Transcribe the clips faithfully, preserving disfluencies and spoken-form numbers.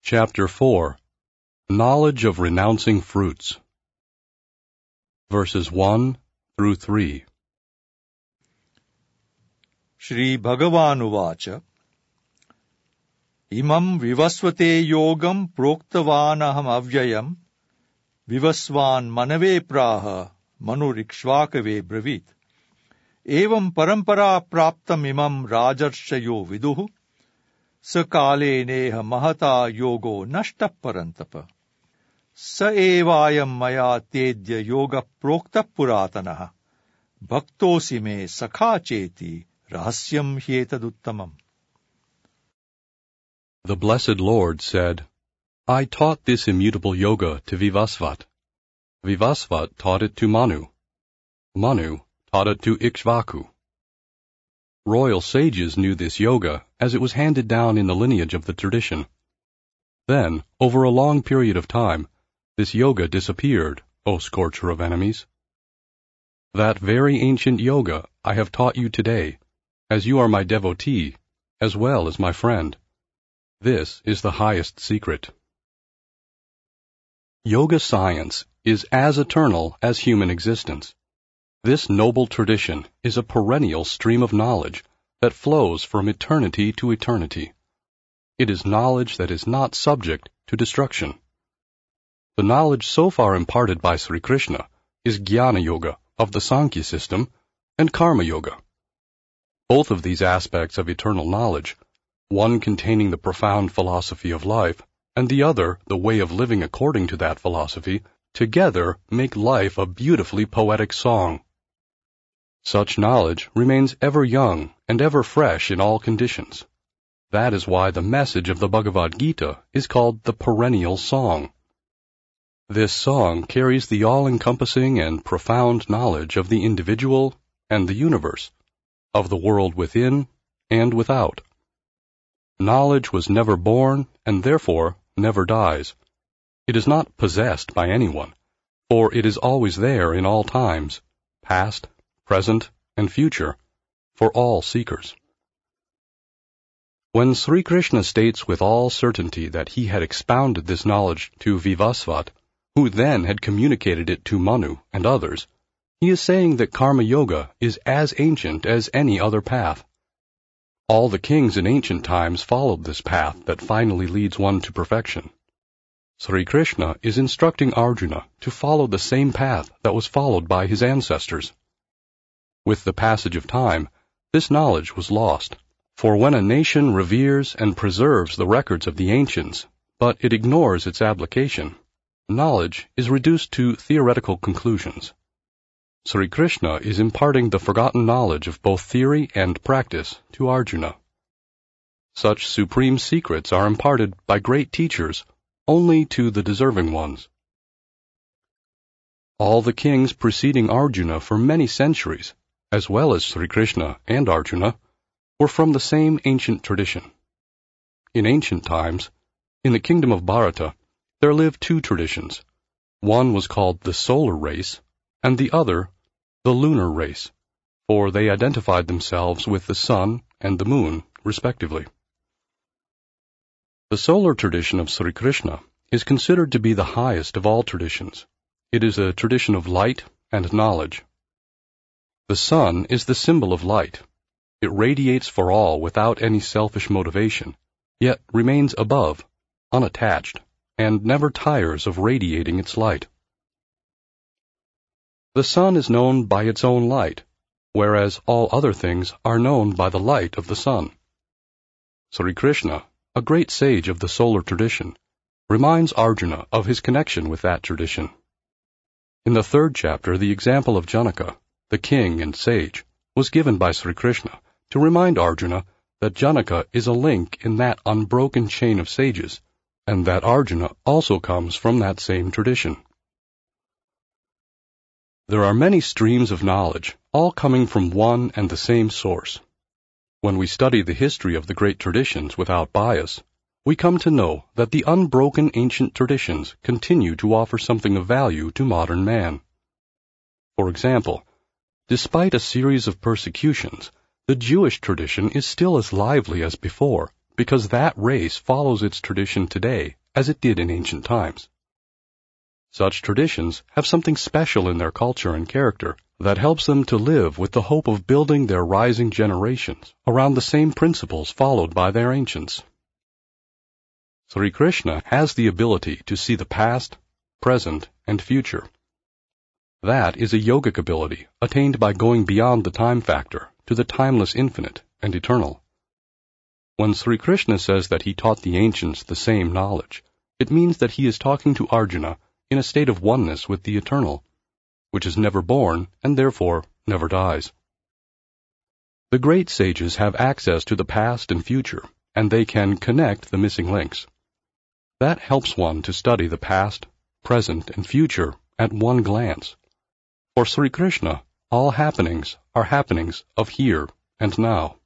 Chapter four. Knowledge of Renouncing Fruits. Verses one through three. Shri Bhagavanuvāca Imam vivasvate yogam proktavanaham avyayam vivasvan manave praha manurikshvakave bravit evam parampara praptam imam rajarshayo viduhu sakale neha mahata yogo nashta parantapa sa evayam maya tedya yoga prokta puratanaha bhaktosi me sakha cheti rahasyam hyetaduttamam. The Blessed Lord said, I taught this immutable yoga to Vivasvat. Vivasvat taught it to Manu. Manu taught it to Ikshvaku. Royal sages knew this yoga as it was handed down in the lineage of the tradition. Then, over a long period of time, this yoga disappeared, O scorcher of enemies. That very ancient yoga I have taught you today, as you are my devotee, as well as my friend. This is the highest secret. Yoga science is as eternal as human existence. This noble tradition is a perennial stream of knowledge that flows from eternity to eternity. It is knowledge that is not subject to destruction. The knowledge so far imparted by Sri Krishna is Jnana Yoga of the Sankhya system and Karma Yoga. Both of these aspects of eternal knowledge, one containing the profound philosophy of life, and the other the way of living according to that philosophy, together make life a beautifully poetic song. Such knowledge remains ever young and ever fresh in all conditions. That is why the message of the Bhagavad Gita is called the perennial song. This song carries the all-encompassing and profound knowledge of the individual and the universe, of the world within and without. Knowledge was never born and therefore never dies. It is not possessed by anyone, for it is always there in all times, past, present, and future, for all seekers. When Sri Krishna states with all certainty that he had expounded this knowledge to Vivasvat, who then had communicated it to Manu and others, he is saying that Karma Yoga is as ancient as any other path. All the kings in ancient times followed this path that finally leads one to perfection. Sri Krishna is instructing Arjuna to follow the same path that was followed by his ancestors. With the passage of time, this knowledge was lost, for when a nation reveres and preserves the records of the ancients, but it ignores its application, knowledge is reduced to theoretical conclusions. Sri Krishna is imparting the forgotten knowledge of both theory and practice to Arjuna. Such supreme secrets are imparted by great teachers only to the deserving ones. All the kings preceding Arjuna for many centuries, as well as Sri Krishna and Arjuna, were from the same ancient tradition. In ancient times, in the kingdom of Bharata, there lived two traditions. One was called the solar race, and the other the lunar race, for they identified themselves with the sun and the moon, respectively. The solar tradition of Sri Krishna is considered to be the highest of all traditions. It is a tradition of light and knowledge. The sun is the symbol of light. It radiates for all without any selfish motivation, yet remains above, unattached, and never tires of radiating its light. The sun is known by its own light, whereas all other things are known by the light of the sun. Sri Krishna, a great sage of the solar tradition, reminds Arjuna of his connection with that tradition. In the third chapter, the example of Janaka, the king and sage, was given by Sri Krishna to remind Arjuna that Janaka is a link in that unbroken chain of sages, and that Arjuna also comes from that same tradition. There are many streams of knowledge, all coming from one and the same source. When we study the history of the great traditions without bias, we come to know that the unbroken ancient traditions continue to offer something of value to modern man. For example, despite a series of persecutions, the Jewish tradition is still as lively as before, because that race follows its tradition today as it did in ancient times. Such traditions have something special in their culture and character that helps them to live with the hope of building their rising generations around the same principles followed by their ancients. Sri Krishna has the ability to see the past, present, and future. That is a yogic ability attained by going beyond the time factor to the timeless infinite and eternal. When Sri Krishna says that he taught the ancients the same knowledge, it means that he is talking to Arjuna in a state of oneness with the eternal, which is never born and therefore never dies. The great sages have access to the past and future, and they can connect the missing links. That helps one to study the past, present, and future at one glance. For Sri Krishna, all happenings are happenings of here and now.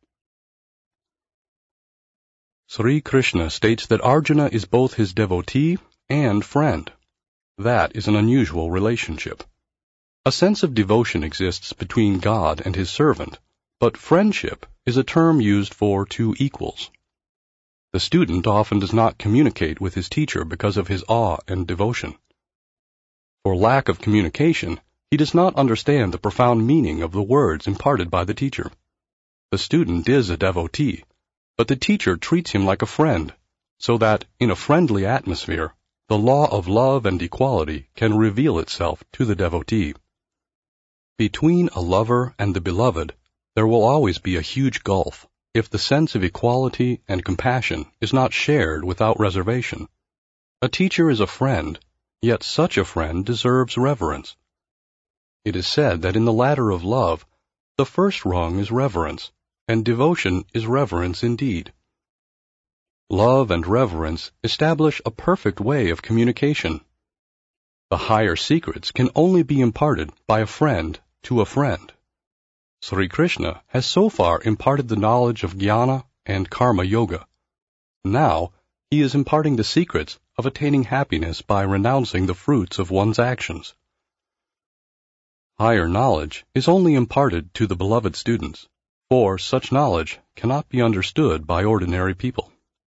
Sri Krishna states that Arjuna is both his devotee and friend. That is an unusual relationship. A sense of devotion exists between God and his servant, but friendship is a term used for two equals. The student often does not communicate with his teacher because of his awe and devotion. For lack of communication, he does not understand the profound meaning of the words imparted by the teacher. The student is a devotee, but the teacher treats him like a friend, so that, in a friendly atmosphere, the law of love and equality can reveal itself to the devotee. Between a lover and the beloved, there will always be a huge gulf if the sense of equality and compassion is not shared without reservation. A teacher is a friend, yet such a friend deserves reverence. It is said that in the ladder of love, the first rung is reverence, and devotion is reverence indeed. Love and reverence establish a perfect way of communication. The higher secrets can only be imparted by a friend to a friend. Sri Krishna has so far imparted the knowledge of jnana and karma yoga. Now, he is imparting the secrets of attaining happiness by renouncing the fruits of one's actions. Higher knowledge is only imparted to the beloved students, for such knowledge cannot be understood by ordinary people.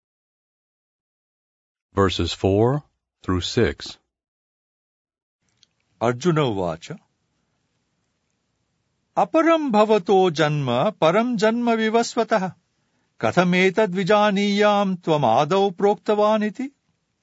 Verses four through six. Arjuna Uvacha Aparam bhavato janma param janma vivasvatah kathametad vijaniyam tvam adau proktavaniti.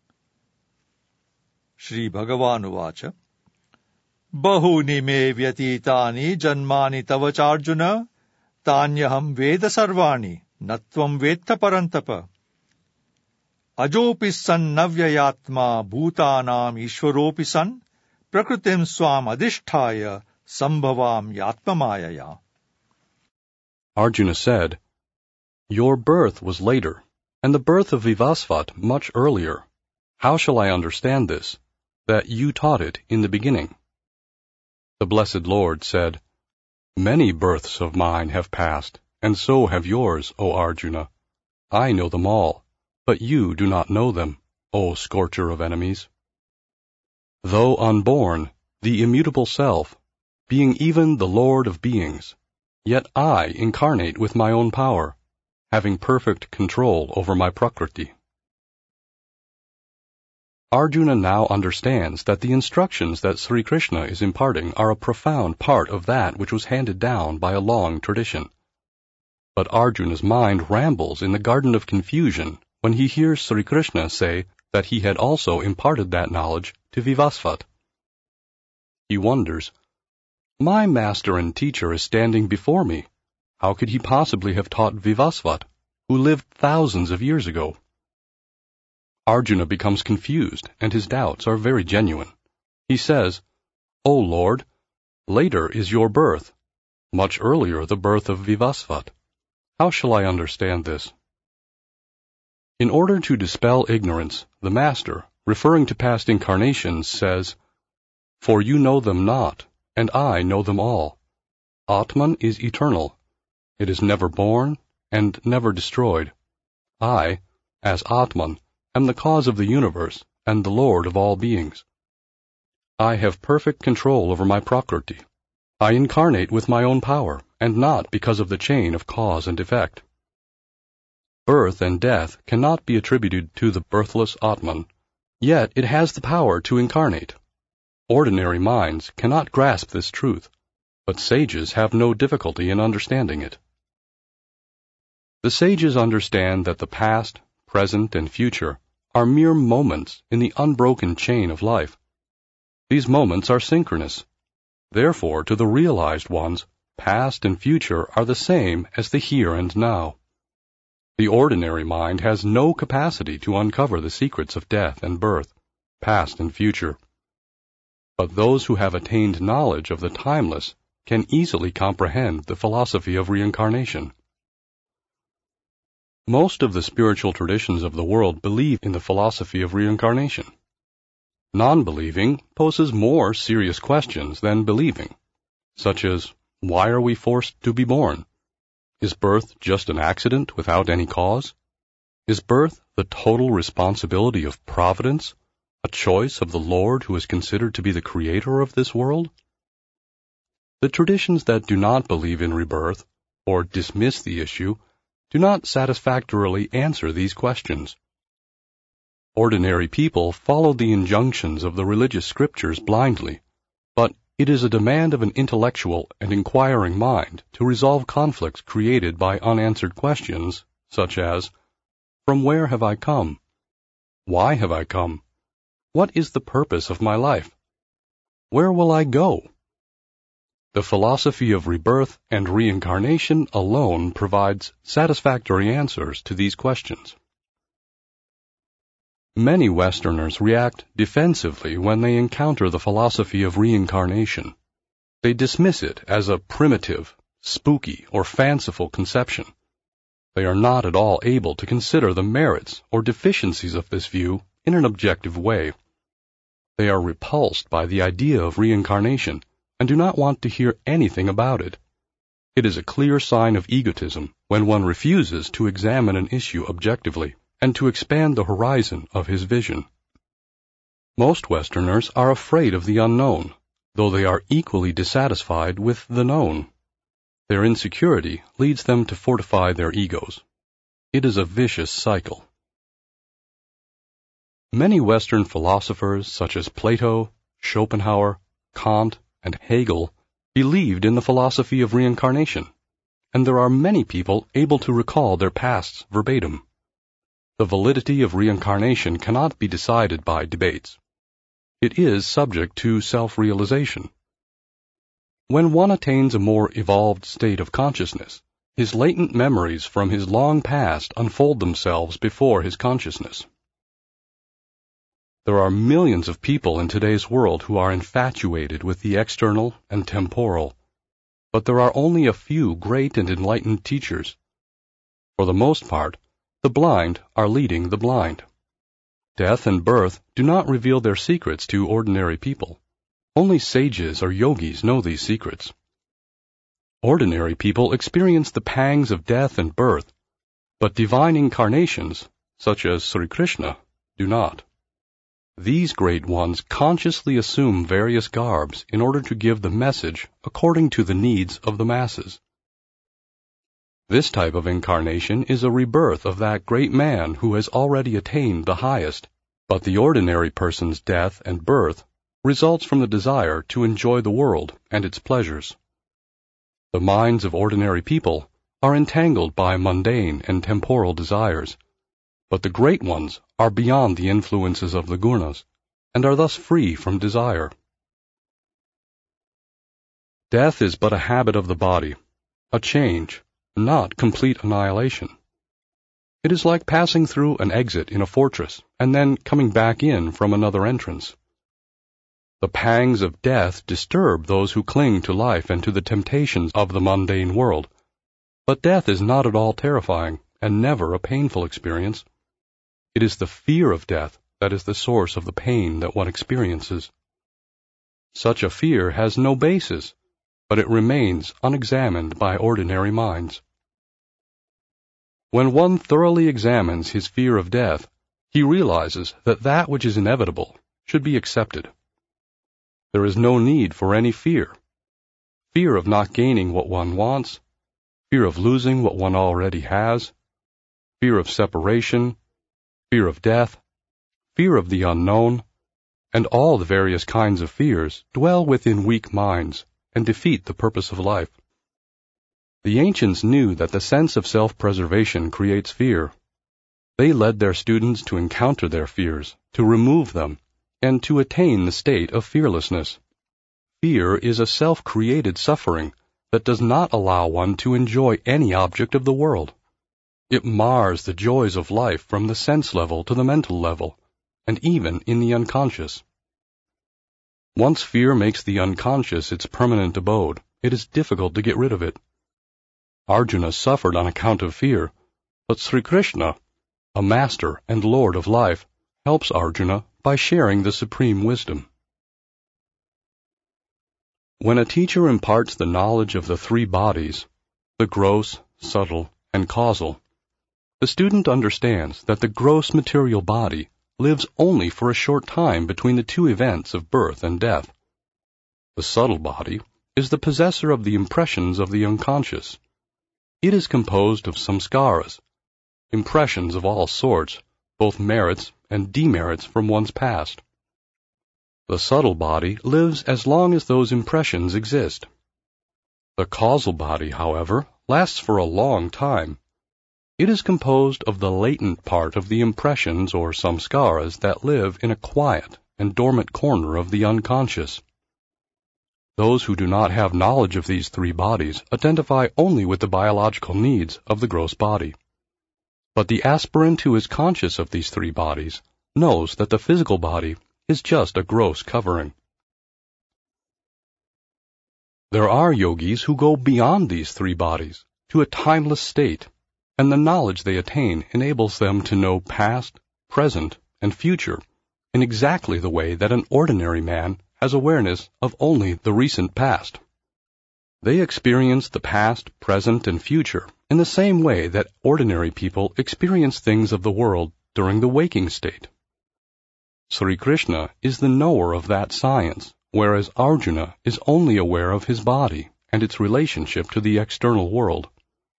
Shri Bhagavan Uvacha Bahuni me vyatitani janmani tavacharjuna tanyaham veda sarvani natvam vetta parantapa ajopi san navyayatma bhutanam ishwaropi san prakritim swam adhisthaya sambhavam yatmamayaya. Arjuna said, Your birth was later, and the birth of Vivasvat much earlier. How shall I understand this, that you taught it in the beginning? The blessed Lord said, Many births of mine have passed, and so have yours, O Arjuna. I know them all, but you do not know them, O scorcher of enemies. Though unborn, the immutable self, being even the Lord of beings, yet I incarnate with my own power, having perfect control over my prakriti. Arjuna now understands that the instructions that Sri Krishna is imparting are a profound part of that which was handed down by a long tradition. But Arjuna's mind rambles in the garden of confusion when he hears Sri Krishna say that he had also imparted that knowledge to Vivasvat. He wonders, My master and teacher is standing before me. How could he possibly have taught Vivasvat, who lived thousands of years ago? Arjuna becomes confused, and his doubts are very genuine. He says, O Lord, later is your birth, much earlier the birth of Vivasvat. How shall I understand this? In order to dispel ignorance, the Master, referring to past incarnations, says, For you know them not, and I know them all. Atman is eternal. It is never born and never destroyed. I, as Atman, am the cause of the universe and the Lord of all beings. I have perfect control over my prakriti. I incarnate with my own power, and not because of the chain of cause and effect. Birth and death cannot be attributed to the birthless Atman, yet it has the power to incarnate. Ordinary minds cannot grasp this truth, but sages have no difficulty in understanding it. The sages understand that the past, present, and future are mere moments in the unbroken chain of life. These moments are synchronous. Therefore, to the realized ones, past and future are the same as the here and now. The ordinary mind has no capacity to uncover the secrets of death and birth, past and future. But those who have attained knowledge of the timeless can easily comprehend the philosophy of reincarnation. Most of the spiritual traditions of the world believe in the philosophy of reincarnation. Non-believing poses more serious questions than believing, such as, why are we forced to be born? Is birth just an accident without any cause? Is birth the total responsibility of providence, a choice of the Lord who is considered to be the creator of this world? The traditions that do not believe in rebirth, or dismiss the issue, do not satisfactorily answer these questions. Ordinary people follow the injunctions of the religious scriptures blindly, but it is a demand of an intellectual and inquiring mind to resolve conflicts created by unanswered questions, such as, from where have I come? Why have I come? What is the purpose of my life? Where will I go? The philosophy of rebirth and reincarnation alone provides satisfactory answers to these questions. Many Westerners react defensively when they encounter the philosophy of reincarnation. They dismiss it as a primitive, spooky, or fanciful conception. They are not at all able to consider the merits or deficiencies of this view in an objective way. They are repulsed by the idea of reincarnation and do not want to hear anything about it. It is a clear sign of egotism when one refuses to examine an issue objectively and to expand the horizon of his vision. Most Westerners are afraid of the unknown, though they are equally dissatisfied with the known. Their insecurity leads them to fortify their egos. It is a vicious cycle. Many Western philosophers such as Plato, Schopenhauer, Kant, and Hegel believed in the philosophy of reincarnation, and there are many people able to recall their pasts verbatim. The validity of reincarnation cannot be decided by debates. It is subject to self-realization. When one attains a more evolved state of consciousness, his latent memories from his long past unfold themselves before his consciousness. There are millions of people in today's world who are infatuated with the external and temporal, but there are only a few great and enlightened teachers. For the most part, the blind are leading the blind. Death and birth do not reveal their secrets to ordinary people. Only sages or yogis know these secrets. Ordinary people experience the pangs of death and birth, but divine incarnations, such as Sri Krishna, do not. These great ones consciously assume various garbs in order to give the message according to the needs of the masses. This type of incarnation is a rebirth of that great man who has already attained the highest, but the ordinary person's death and birth results from the desire to enjoy the world and its pleasures. The minds of ordinary people are entangled by mundane and temporal desires, but the great ones are beyond the influences of the gunas, and are thus free from desire. Death is but a habit of the body, a change, not complete annihilation. It is like passing through an exit in a fortress, and then coming back in from another entrance. The pangs of death disturb those who cling to life and to the temptations of the mundane world, but death is not at all terrifying, and never a painful experience. It is the fear of death that is the source of the pain that one experiences. Such a fear has no basis, but it remains unexamined by ordinary minds. When one thoroughly examines his fear of death, he realizes that that which is inevitable should be accepted. There is no need for any fear. Fear of not gaining what one wants, fear of losing what one already has, fear of separation, fear of death, fear of the unknown, and all the various kinds of fears dwell within weak minds and defeat the purpose of life. The ancients knew that the sense of self-preservation creates fear. They led their students to encounter their fears, to remove them, and to attain the state of fearlessness. Fear is a self-created suffering that does not allow one to enjoy any object of the world. It mars the joys of life from the sense level to the mental level, and even in the unconscious. Once fear makes the unconscious its permanent abode, it is difficult to get rid of it. Arjuna suffered on account of fear, but Sri Krishna, a master and lord of life, helps Arjuna by sharing the supreme wisdom. When a teacher imparts the knowledge of the three bodies, the gross, subtle, and causal, the student understands that the gross material body lives only for a short time between the two events of birth and death. The subtle body is the possessor of the impressions of the unconscious. It is composed of samskaras, impressions of all sorts, both merits and demerits from one's past. The subtle body lives as long as those impressions exist. The causal body, however, lasts for a long time. It is composed of the latent part of the impressions or samskaras that live in a quiet and dormant corner of the unconscious. Those who do not have knowledge of these three bodies identify only with the biological needs of the gross body. But the aspirant who is conscious of these three bodies knows that the physical body is just a gross covering. There are yogis who go beyond these three bodies to a timeless state, and the knowledge they attain enables them to know past, present, and future in exactly the way that an ordinary man has awareness of only the recent past. They experience the past, present, and future in the same way that ordinary people experience things of the world during the waking state. Sri Krishna is the knower of that science, whereas Arjuna is only aware of his body and its relationship to the external world.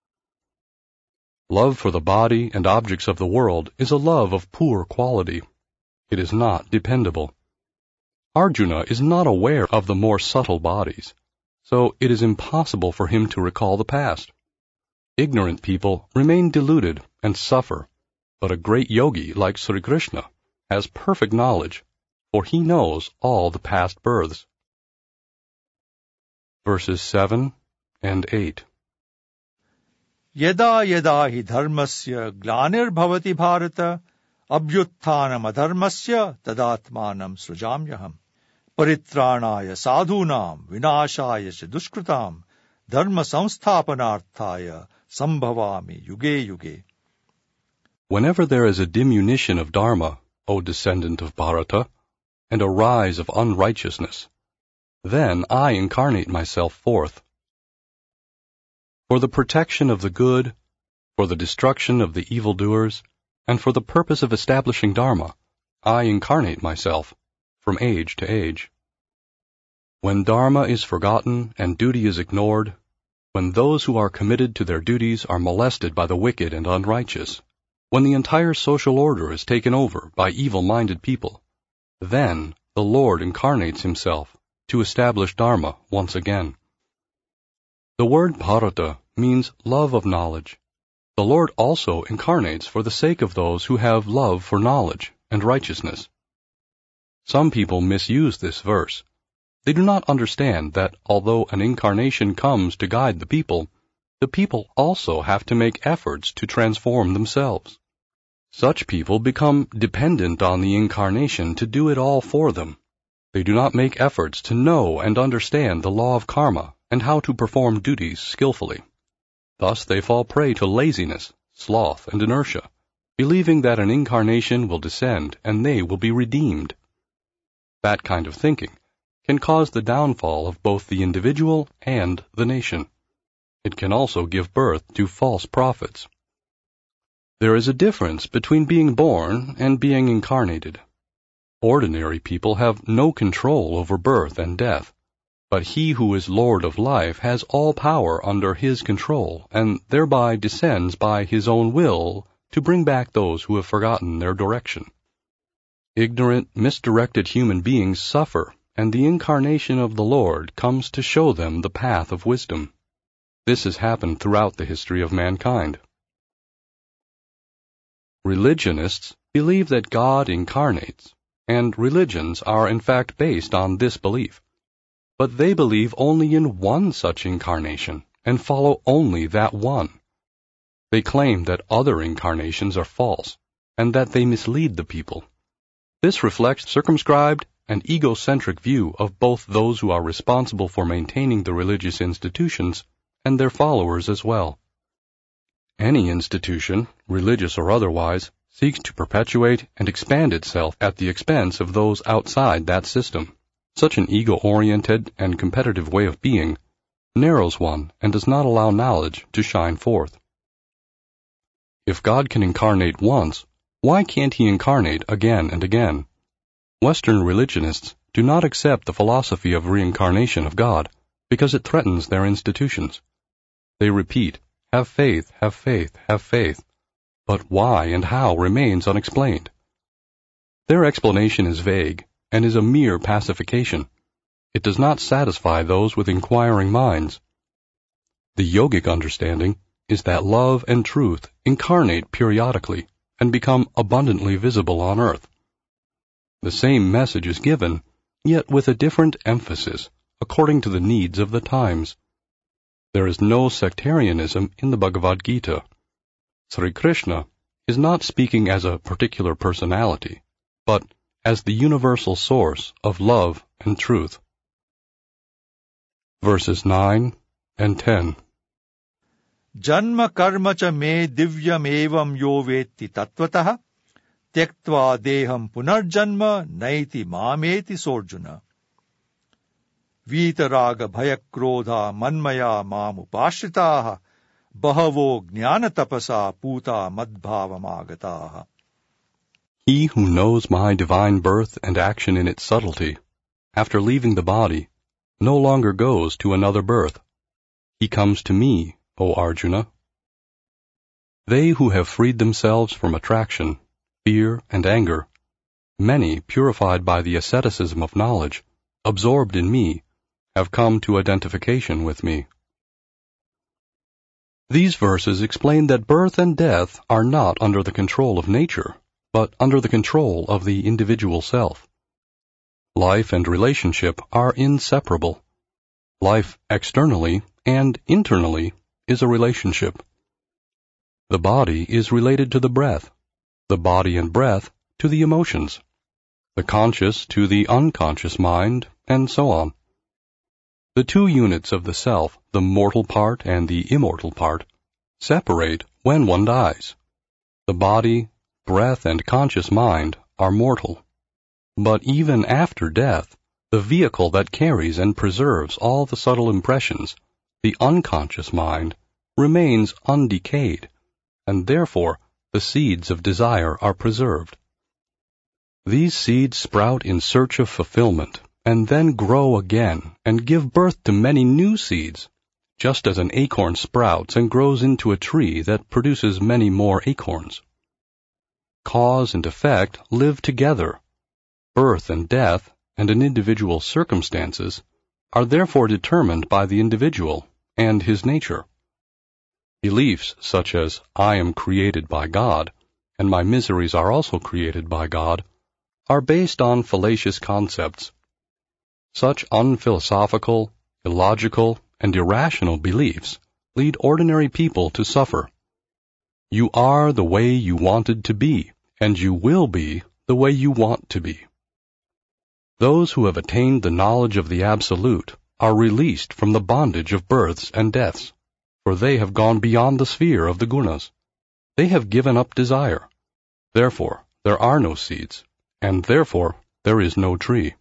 Love for the body and objects of the world is a love of poor quality. It is not dependable. Arjuna is not aware of the more subtle bodies, so it is impossible for him to recall the past. Ignorant people remain deluded and suffer, but a great yogi like Sri Krishna has perfect knowledge, for he knows all the past births. Verses seven and eight. Yada yada hi dharmasya glanir bhavati bharata abhyutthanam adharmasya tadatmanam srujamyaham paritranaya sadhunam vinashaya ch dushkritam dharma samsthapanarthaya sambhavami yuge yuge. Whenever there is a diminution of dharma, O descendant of Bharata, and a rise of unrighteousness, then I incarnate myself forth. For the protection of the good, for the destruction of the evildoers, and for the purpose of establishing dharma, I incarnate myself, from age to age. When dharma is forgotten and duty is ignored, when those who are committed to their duties are molested by the wicked and unrighteous, when the entire social order is taken over by evil-minded people, then the Lord incarnates himself to establish dharma once again. The word Bharata means love of knowledge. The Lord also incarnates for the sake of those who have love for knowledge and righteousness. Some people misuse this verse. They do not understand that although an incarnation comes to guide the people, the people also have to make efforts to transform themselves. Such people become dependent on the incarnation to do it all for them. They do not make efforts to know and understand the law of karma and how to perform duties skillfully. Thus they fall prey to laziness, sloth, and inertia, believing that an incarnation will descend and they will be redeemed. That kind of thinking can cause the downfall of both the individual and the nation. It can also give birth to false prophets. There is a difference between being born and being incarnated. Ordinary people have no control over birth and death, but he who is Lord of life has all power under his control and thereby descends by his own will to bring back those who have forgotten their direction. Ignorant, misdirected human beings suffer, and the incarnation of the Lord comes to show them the path of wisdom. This has happened throughout the history of mankind. Religionists believe that God incarnates, and religions are in fact based on this belief. But they believe only in one such incarnation, and follow only that one. They claim that other incarnations are false, and that they mislead the people. This reflects circumscribed and egocentric view of both those who are responsible for maintaining the religious institutions and their followers as well. Any institution, religious or otherwise, seeks to perpetuate and expand itself at the expense of those outside that system. Such an ego-oriented and competitive way of being narrows one and does not allow knowledge to shine forth. If God can incarnate once, why can't he incarnate again and again? Western religionists do not accept the philosophy of reincarnation of God because it threatens their institutions. They repeat, have faith, have faith, have faith, but why and how remains unexplained. Their explanation is vague and is a mere pacification. It does not satisfy those with inquiring minds. The yogic understanding is that love and truth incarnate periodically and become abundantly visible on earth. The same message is given, yet with a different emphasis, according to the needs of the times. There is no sectarianism in the Bhagavad Gita. Sri Krishna is not speaking as a particular personality, but as the universal source of love and truth. Verses nine and ten. Janma karma cha me divyam evam yo vetti tatvatah tyaktva deham punarjanma naiti mameti sorjuna. Vitaraga bhayakrodha manmaya mamupashritaha bahavo jnana tapasa puta madbhavamagataha. He who knows my divine birth and action in its subtlety, after leaving the body, no longer goes to another birth. He comes to me, O Arjuna. They who have freed themselves from attraction, fear, and anger, many purified by the asceticism of knowledge, absorbed in me, have come to identification with me. These verses explain that birth and death are not under the control of nature, but under the control of the individual self. Life and relationship are inseparable. Life externally and internally is a relationship. The body is related to the breath, the body and breath to the emotions, the conscious to the unconscious mind, and so on. The two units of the self, the mortal part and the immortal part, separate when one dies. The body, breath, and conscious mind are mortal. But even after death, the vehicle that carries and preserves all the subtle impressions, the unconscious mind, remains undecayed, and therefore the seeds of desire are preserved. These seeds sprout in search of fulfillment, and then grow again and give birth to many new seeds, just as an acorn sprouts and grows into a tree that produces many more acorns. Cause and effect live together. Birth and death and an individual's circumstances are therefore determined by the individual and his nature. Beliefs such as, I am created by God, and my miseries are also created by God, are based on fallacious concepts. Such unphilosophical, illogical, and irrational beliefs lead ordinary people to suffer. You are the way you wanted to be, and you will be the way you want to be. Those who have attained the knowledge of the Absolute are released from the bondage of births and deaths, for they have gone beyond the sphere of the gunas. They have given up desire. Therefore, there are no seeds, and therefore there is no tree.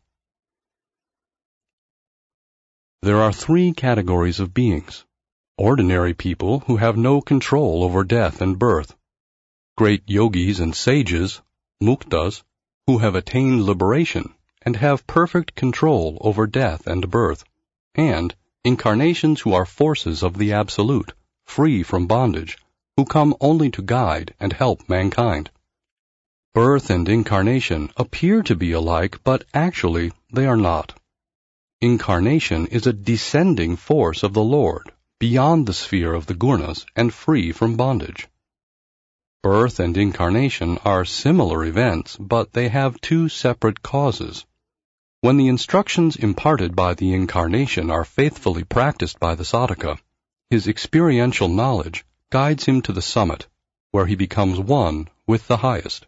There are three categories of beings: ordinary people who have no control over death and birth, great yogis and sages, muktas, who have attained liberation and have perfect control over death and birth, and incarnations who are forces of the Absolute, free from bondage, who come only to guide and help mankind. Birth and incarnation appear to be alike, but actually they are not. Incarnation is a descending force of the Lord, beyond the sphere of the Gurnas and free from bondage. Birth and incarnation are similar events, but they have two separate causes. When the instructions imparted by the incarnation are faithfully practiced by the sadhaka, his experiential knowledge guides him to the summit, where he becomes one with the highest.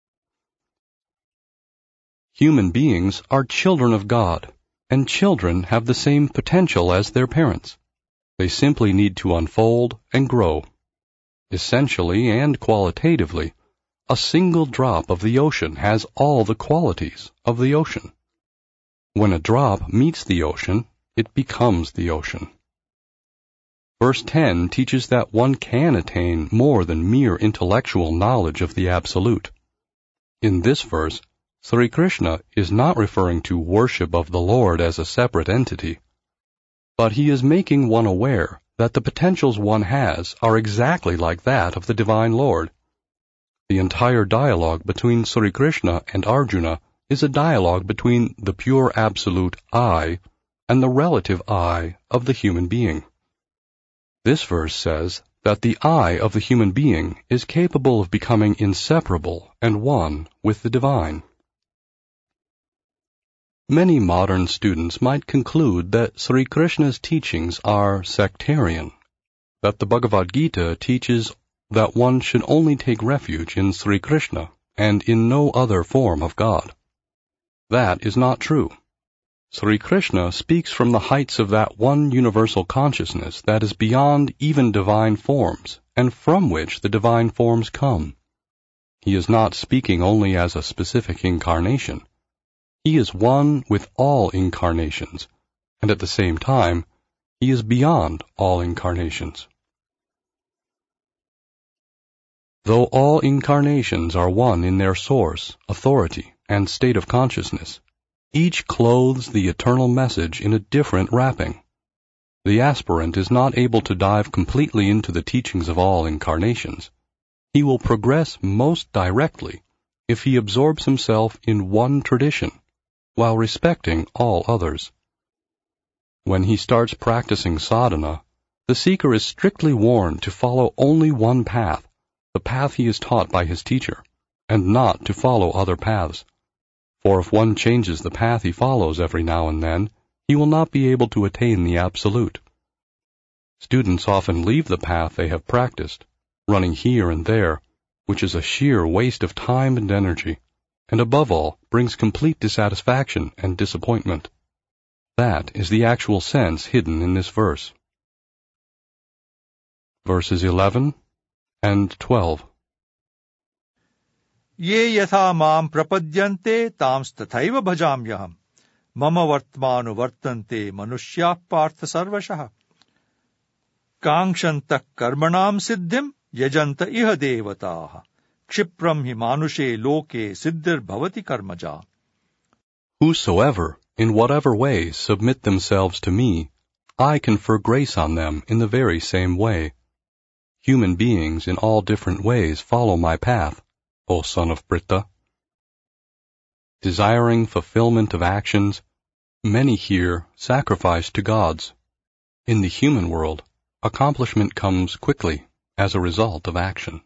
Human beings are children of God, and children have the same potential as their parents. They simply need to unfold and grow. Essentially and qualitatively, a single drop of the ocean has all the qualities of the ocean. When a drop meets the ocean, it becomes the ocean. Verse ten teaches that one can attain more than mere intellectual knowledge of the Absolute. In this verse, Sri Krishna is not referring to worship of the Lord as a separate entity, but he is making one aware that the potentials one has are exactly like that of the Divine Lord. The entire dialogue between Sri Krishna and Arjuna is a dialogue between the pure absolute I and the relative I of the human being. This verse says that the I of the human being is capable of becoming inseparable and one with the divine. Many modern students might conclude that Sri Krishna's teachings are sectarian, that the Bhagavad Gita teaches that one should only take refuge in Sri Krishna and in no other form of God. That is not true. Sri Krishna speaks from the heights of that one universal consciousness that is beyond even divine forms, and from which the divine forms come. He is not speaking only as a specific incarnation. He is one with all incarnations, and at the same time, he is beyond all incarnations. Though all incarnations are one in their source, authority, and state of consciousness, each clothes the eternal message in a different wrapping. The aspirant is not able to dive completely into the teachings of all incarnations. He will progress most directly if he absorbs himself in one tradition, while respecting all others. When he starts practicing sadhana, the seeker is strictly warned to follow only one path, the path he is taught by his teacher, and not to follow other paths. For if one changes the path he follows every now and then, he will not be able to attain the Absolute. Students often leave the path they have practiced, running here and there, which is a sheer waste of time and energy, and above all, brings complete dissatisfaction and disappointment. That is the actual sense hidden in this verse. Verses eleven and twelve. Ye yatha mam prapadyante tams tathaiva bhajamyaham. Mama vartmanu vartante manushya partha sarvashah. Kangshantak karmanam siddhim yajanta iha devataha. Kshipram hi manushe loke siddhir bhavati karmaja. Whosoever, in whatever way, submit themselves to me, I confer grace on them in the very same way. Human beings in all different ways follow my path, O son of Pritha. Desiring fulfillment of actions, many here sacrifice to gods. In the human world, accomplishment comes quickly as a result of action.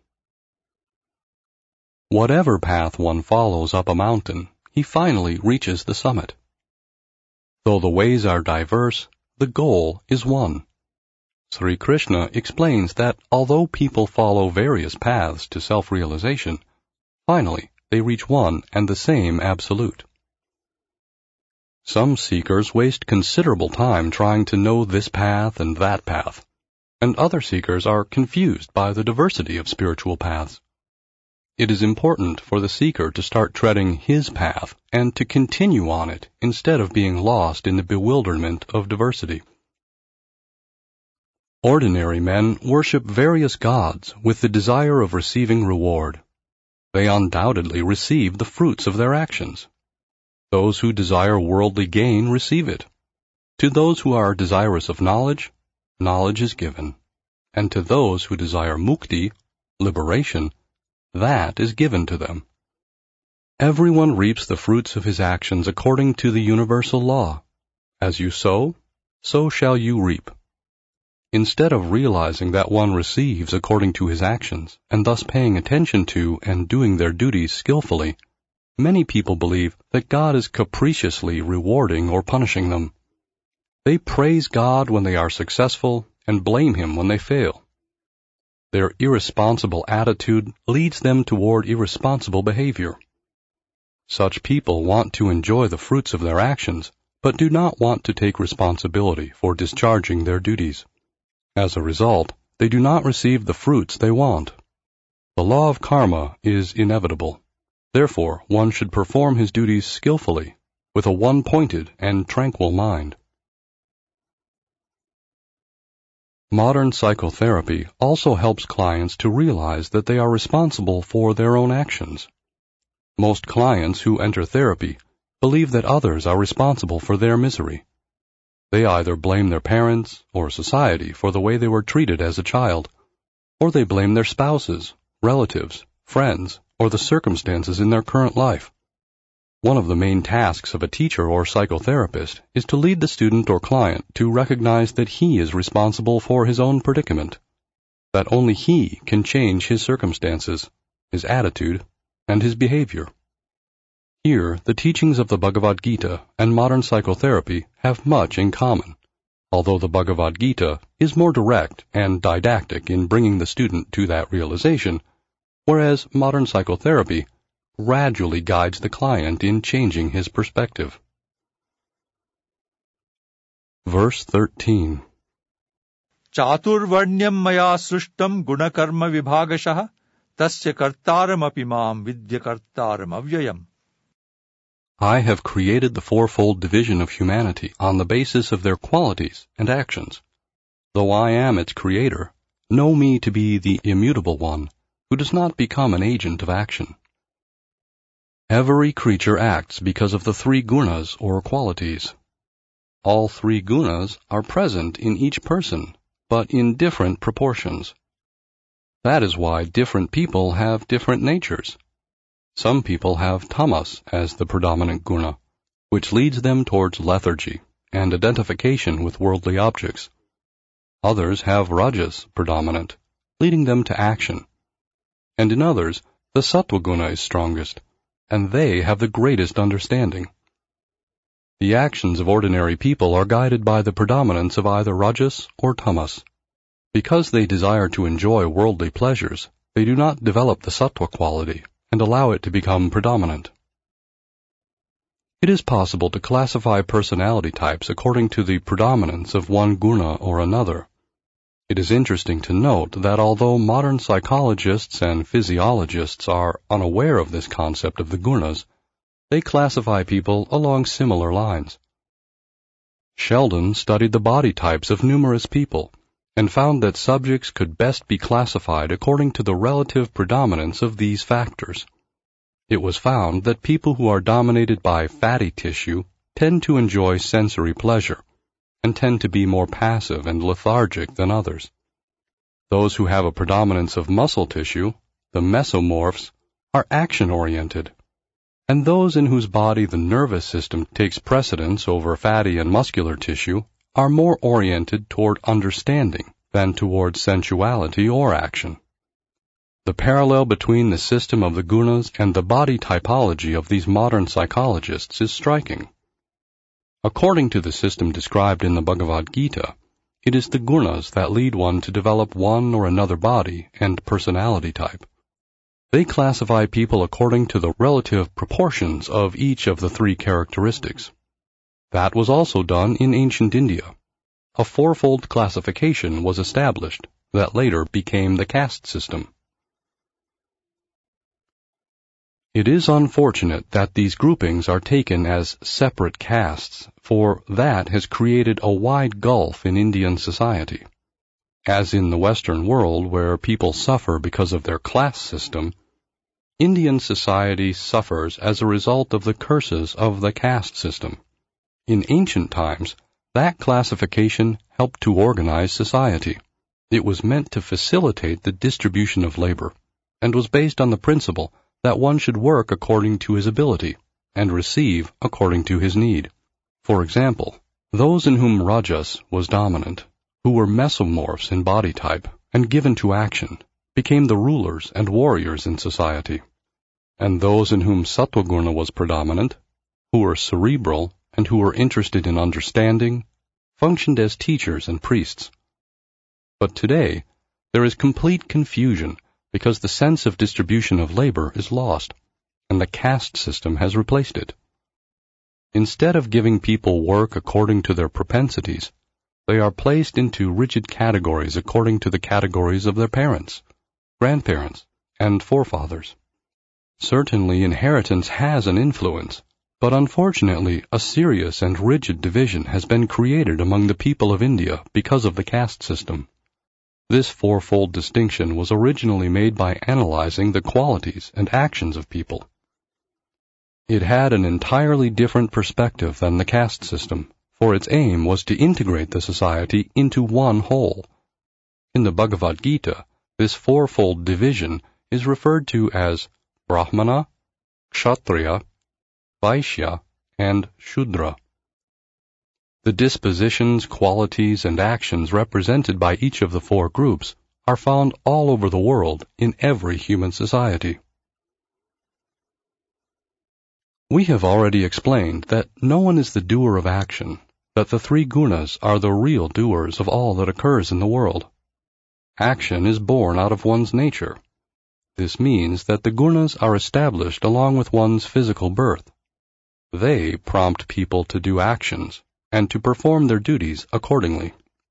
Whatever path one follows up a mountain, he finally reaches the summit. Though the ways are diverse, the goal is one. Sri Krishna explains that although people follow various paths to self-realization, finally they reach one and the same Absolute. Some seekers waste considerable time trying to know this path and that path, and other seekers are confused by the diversity of spiritual paths. It is important for the seeker to start treading his path and to continue on it instead of being lost in the bewilderment of diversity. Ordinary men worship various gods with the desire of receiving reward. They undoubtedly receive the fruits of their actions. Those who desire worldly gain receive it. To those who are desirous of knowledge, knowledge is given. and to those who desire mukti, liberation, that is given to them. Everyone reaps the fruits of his actions according to the universal law. As you sow, so shall you reap. Instead of realizing that one receives according to his actions, and thus paying attention to and doing their duties skillfully, many people believe that God is capriciously rewarding or punishing them. They praise God when they are successful and blame Him when they fail. Their irresponsible attitude leads them toward irresponsible behavior. Such people want to enjoy the fruits of their actions, but do not want to take responsibility for discharging their duties. As a result, they do not receive the fruits they want. The law of karma is inevitable. Therefore, one should perform his duties skillfully, with a one-pointed and tranquil mind. Modern psychotherapy also helps clients to realize that they are responsible for their own actions. Most clients who enter therapy believe that others are responsible for their misery. They either blame their parents or society for the way they were treated as a child, or they blame their spouses, relatives, friends, or the circumstances in their current life. One of the main tasks of a teacher or psychotherapist is to lead the student or client to recognize that he is responsible for his own predicament, that only he can change his circumstances, his attitude, and his behavior. Here, the teachings of the Bhagavad Gita and modern psychotherapy have much in common, although the Bhagavad Gita is more direct and didactic in bringing the student to that realization, whereas modern psychotherapy gradually guides the client in changing his perspective. Verse thirteen. Chaturvarnyam maya srishtam gunakarma vibhagashah tasya kartaram api mam vidya kartaram avyayam. I have created the fourfold division of humanity on the basis of their qualities and actions. Though I am its creator, know me to be the immutable one, who does not become an agent of action. Every creature acts because of the three gunas or qualities. All three gunas are present in each person, but in different proportions. That is why different people have different natures. Some people have tamas as the predominant guna, which leads them towards lethargy and identification with worldly objects. Others have rajas predominant, leading them to action. And in others, the sattva guna is strongest, and they have the greatest understanding. The actions of ordinary people are guided by the predominance of either rajas or tamas. Because they desire to enjoy worldly pleasures, they do not develop the sattva quality and allow it to become predominant. It is possible to classify personality types according to the predominance of one guna or another. It is interesting to note that although modern psychologists and physiologists are unaware of this concept of the gunas, they classify people along similar lines. Sheldon studied the body types of numerous people and found that subjects could best be classified according to the relative predominance of these factors. It was found that people who are dominated by fatty tissue tend to enjoy sensory pleasure and tend to be more passive and lethargic than others. Those who have a predominance of muscle tissue, the mesomorphs, are action-oriented, and those in whose body the nervous system takes precedence over fatty and muscular tissue are more oriented toward understanding than toward sensuality or action. The parallel between the system of the gunas and the body typology of these modern psychologists is striking. According to the system described in the Bhagavad Gita, it is the gunas that lead one to develop one or another body and personality type. They classify people according to the relative proportions of each of the three characteristics. That was also done in ancient India. A fourfold classification was established that later became the caste system. It is unfortunate that these groupings are taken as separate castes, for that has created a wide gulf in Indian society. As in the Western world, where people suffer because of their class system, Indian society suffers as a result of the curses of the caste system. In ancient times, that classification helped to organize society. It was meant to facilitate the distribution of labor, and was based on the principle that one should work according to his ability, and receive according to his need. For example, those in whom Rajas was dominant, who were mesomorphs in body type and given to action, became the rulers and warriors in society. And those in whom Sattva-guna was predominant, who were cerebral and who were interested in understanding, functioned as teachers and priests. But today, there is complete confusion because the sense of distribution of labor is lost, and the caste system has replaced it. Instead of giving people work according to their propensities, they are placed into rigid categories according to the categories of their parents, grandparents, and forefathers. Certainly inheritance has an influence, but unfortunately a serious and rigid division has been created among the people of India because of the caste system. This fourfold distinction was originally made by analyzing the qualities and actions of people. It had an entirely different perspective than the caste system, for its aim was to integrate the society into one whole. In the Bhagavad Gita, this fourfold division is referred to as Brahmana, Kshatriya, Vaishya, and Shudra. The dispositions, qualities, and actions represented by each of the four groups are found all over the world in every human society. We have already explained that no one is the doer of action, that the three gunas are the real doers of all that occurs in the world. Action is born out of one's nature. This means that the gunas are established along with one's physical birth. They prompt people to do actions and to perform their duties accordingly.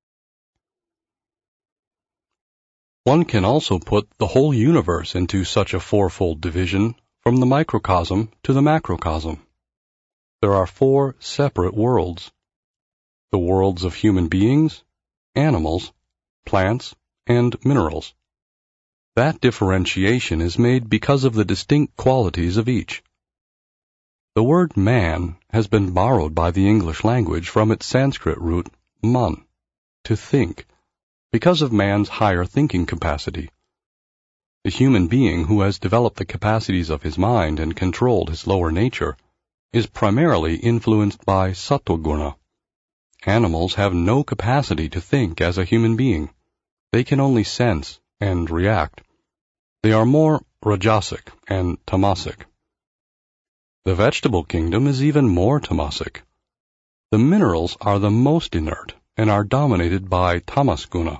One can also put the whole universe into such a fourfold division from the microcosm to the macrocosm. There are four separate worlds: the worlds of human beings, animals, plants, and minerals. That differentiation is made because of the distinct qualities of each. The word man has been borrowed by the English language from its Sanskrit root man, to think, because of man's higher thinking capacity. The human being who has developed the capacities of his mind and controlled his lower nature is primarily influenced by sattva-guna. Animals have no capacity to think as a human being. They can only sense and react. They are more rajasic and tamasic. The vegetable kingdom is even more tamasic. The minerals are the most inert and are dominated by tamas-guna.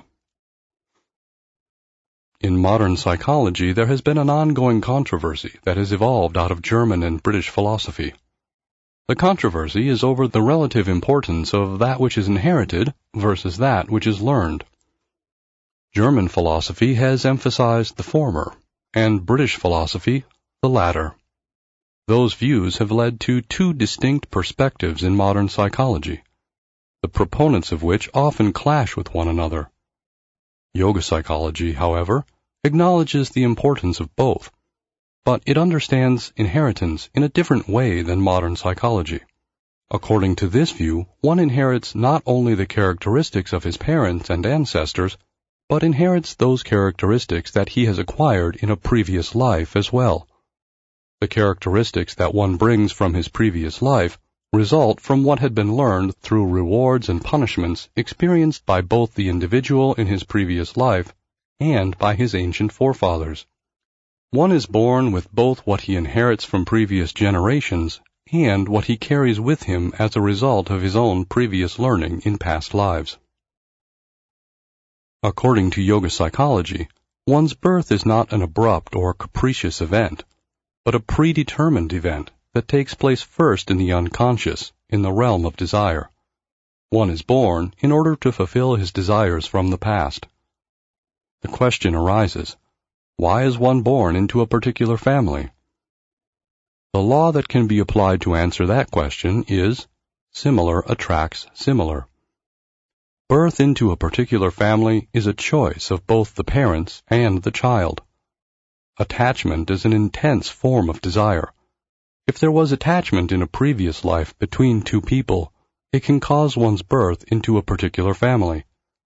In modern psychology, there has been an ongoing controversy that has evolved out of German and British philosophy. The controversy is over the relative importance of that which is inherited versus that which is learned. German philosophy has emphasized the former, and British philosophy the latter. Those views have led to two distinct perspectives in modern psychology, the proponents of which often clash with one another. Yoga psychology, however, acknowledges the importance of both, but it understands inheritance in a different way than modern psychology. According to this view, one inherits not only the characteristics of his parents and ancestors, but inherits those characteristics that he has acquired in a previous life as well. The characteristics that one brings from his previous life result from what had been learned through rewards and punishments experienced by both the individual in his previous life and by his ancient forefathers. One is born with both what he inherits from previous generations and what he carries with him as a result of his own previous learning in past lives. According to yoga psychology, one's birth is not an abrupt or capricious event, but a predetermined event that takes place first in the unconscious, in the realm of desire. One is born in order to fulfill his desires from the past. The question arises, why is one born into a particular family? The law that can be applied to answer that question is, similar attracts similar. Birth into a particular family is a choice of both the parents and the child. Attachment is an intense form of desire. If there was attachment in a previous life between two people, it can cause one's birth into a particular family.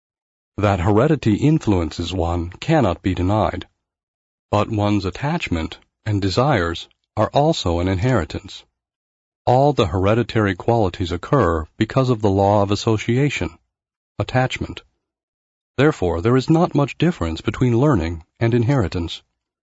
That heredity influences one cannot be denied, but one's attachment and desires are also an inheritance. All the hereditary qualities occur because of the law of association, attachment. Therefore, there is not much difference between learning and inheritance.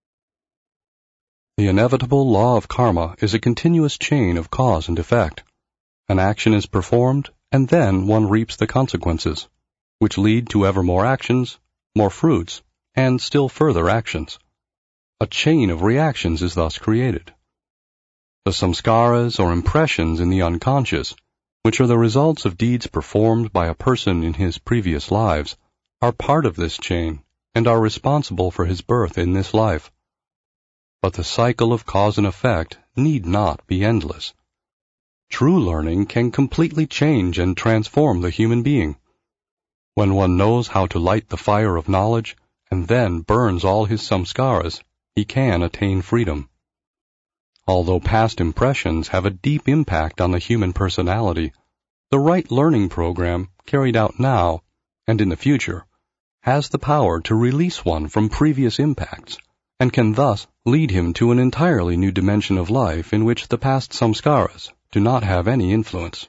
The inevitable law of karma is a continuous chain of cause and effect. An action is performed, and then one reaps the consequences, which lead to ever more actions, more fruits, and still further actions. A chain of reactions is thus created. The samskaras or impressions in the unconscious, which are the results of deeds performed by a person in his previous lives, are part of this chain and are responsible for his birth in this life. But the cycle of cause and effect need not be endless. True learning can completely change and transform the human being. When one knows how to light the fire of knowledge and then burns all his samskaras, he can attain freedom. Although past impressions have a deep impact on the human personality, the right learning program, carried out now and in the future, has the power to release one from previous impacts and can thus lead him to an entirely new dimension of life in which the past samskaras do not have any influence.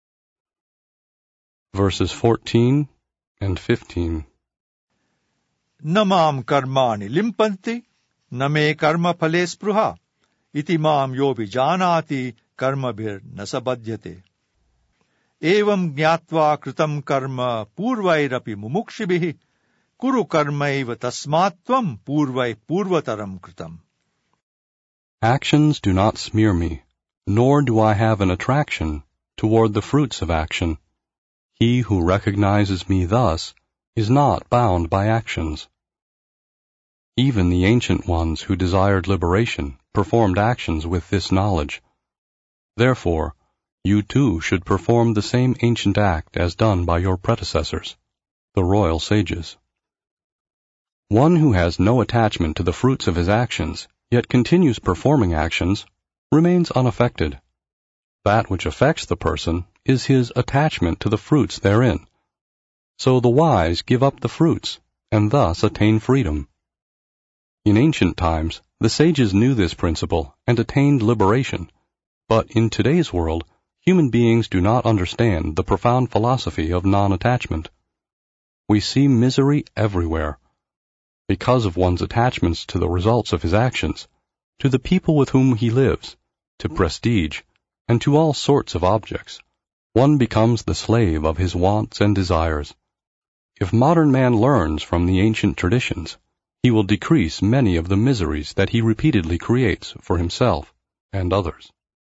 Verses fourteen and fifteen. Namam karmani limpanti, name karma phale spruha, iti mam yo vijanati karma bhir nasabhadyate. Evam jnatva kritam karma purvairapi mumukshibhi, kuru karmaiva tasmatvam purvai purvataram kritam. Actions do not smear me, nor do I have an attraction toward the fruits of action. He who recognizes me thus is not bound by actions. Even the ancient ones who desired liberation performed actions with this knowledge. Therefore, you too should perform the same ancient act as done by your predecessors, the royal sages. One who has no attachment to the fruits of his actions, yet continues performing actions, remains unaffected. That which affects the person is his attachment to the fruits therein. So the wise give up the fruits, and thus attain freedom. In ancient times, the sages knew this principle and attained liberation, but in today's world, human beings do not understand the profound philosophy of non-attachment. We see misery everywhere, because of one's attachments to the results of his actions, to the people with whom he lives, to prestige, and to all sorts of objects. One becomes the slave of his wants and desires. If modern man learns from the ancient traditions, he will decrease many of the miseries that he repeatedly creates for himself and others.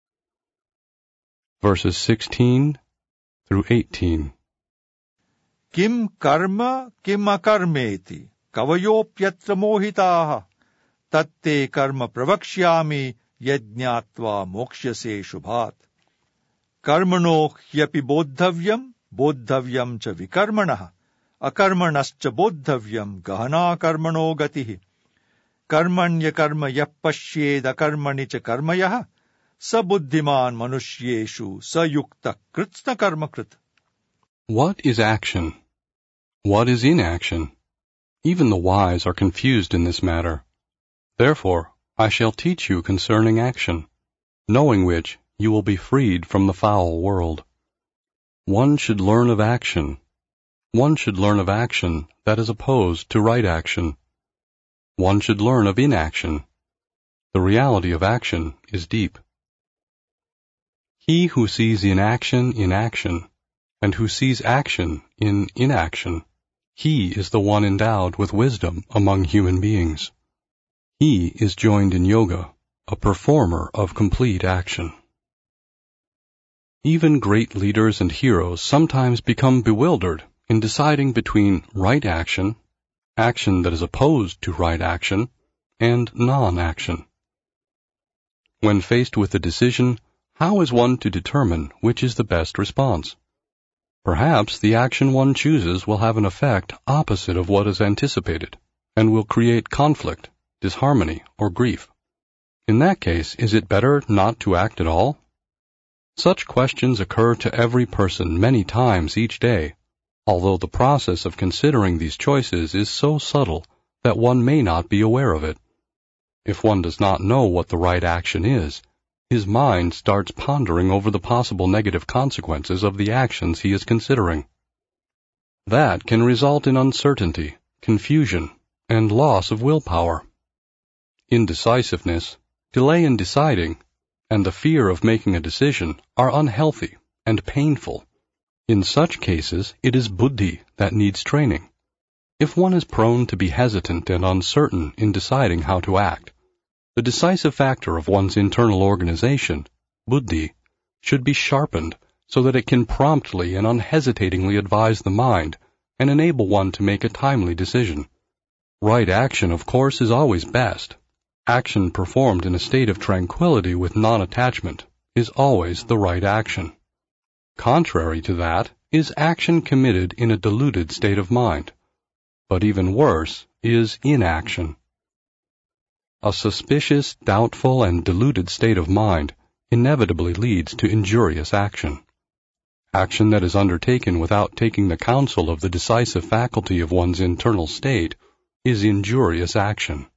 Verses sixteen through eighteen. Kim karma kim akarmeti kavayopyatra mohitaha tatte karma pravakshyami yajñatva mokshase shubhat. Karmano hyapi bodhavyam bodhavyam cha vikarmanah akarmanascha bodhavyam gahana karmano gatihi. Karmanya karma yap pashyed akarmani cha karmayah sabuddhiman manushyeshu sayukta kritsna karma krit. What is action? What is inaction? Even the wise are confused in this matter. Therefore, I shall teach you concerning action, knowing which you will be freed from the foul world. One should learn of action. One should learn of action that is opposed to right action. One should learn of inaction. The reality of action is deep. He who sees inaction in action, and who sees action in inaction, he is the one endowed with wisdom among human beings. He is joined in yoga, a performer of complete action. Even great leaders and heroes sometimes become bewildered in deciding between right action, action that is opposed to right action, and non-action. When faced with a decision, how is one to determine which is the best response? Perhaps the action one chooses will have an effect opposite of what is anticipated, and will create conflict, disharmony, or grief. In that case, is it better not to act at all? Such questions occur to every person many times each day, although the process of considering these choices is so subtle that one may not be aware of it. If one does not know what the right action is, his mind starts pondering over the possible negative consequences of the actions he is considering. That can result in uncertainty, confusion, and loss of willpower. Indecisiveness, delay in deciding, and the fear of making a decision are unhealthy and painful. In such cases, it is buddhi that needs training. If one is prone to be hesitant and uncertain in deciding how to act, the decisive factor of one's internal organization, buddhi, should be sharpened so that it can promptly and unhesitatingly advise the mind and enable one to make a timely decision. Right action, of course, is always best. Action performed in a state of tranquility with non-attachment is always the right action. Contrary to that is action committed in a deluded state of mind. But even worse is inaction. A suspicious, doubtful, and deluded state of mind inevitably leads to injurious action. Action that is undertaken without taking the counsel of the decisive faculty of one's internal state is injurious action.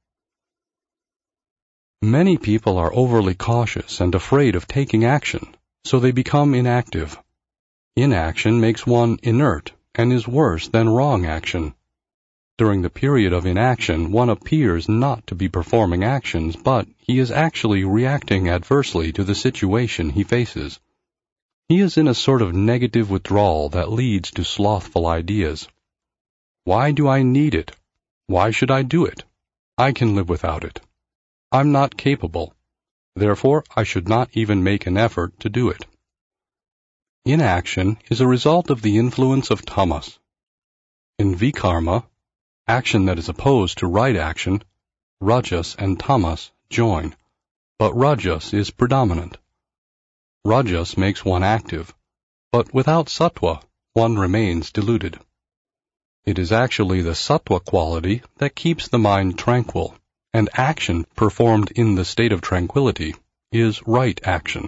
Many people are overly cautious and afraid of taking action, so they become inactive. Inaction makes one inert and is worse than wrong action. During the period of inaction, one appears not to be performing actions, but he is actually reacting adversely to the situation he faces. He is in a sort of negative withdrawal that leads to slothful ideas. Why do I need it? Why should I do it? I can live without it. I'm not capable. Therefore, I should not even make an effort to do it. Inaction is a result of the influence of tamas. In vikarma, action that is opposed to right action, rajas and tamas join, but rajas is predominant. Rajas makes one active, but without sattva, one remains deluded. It is actually the sattva quality that keeps the mind tranquil, and action performed in the state of tranquility is right action.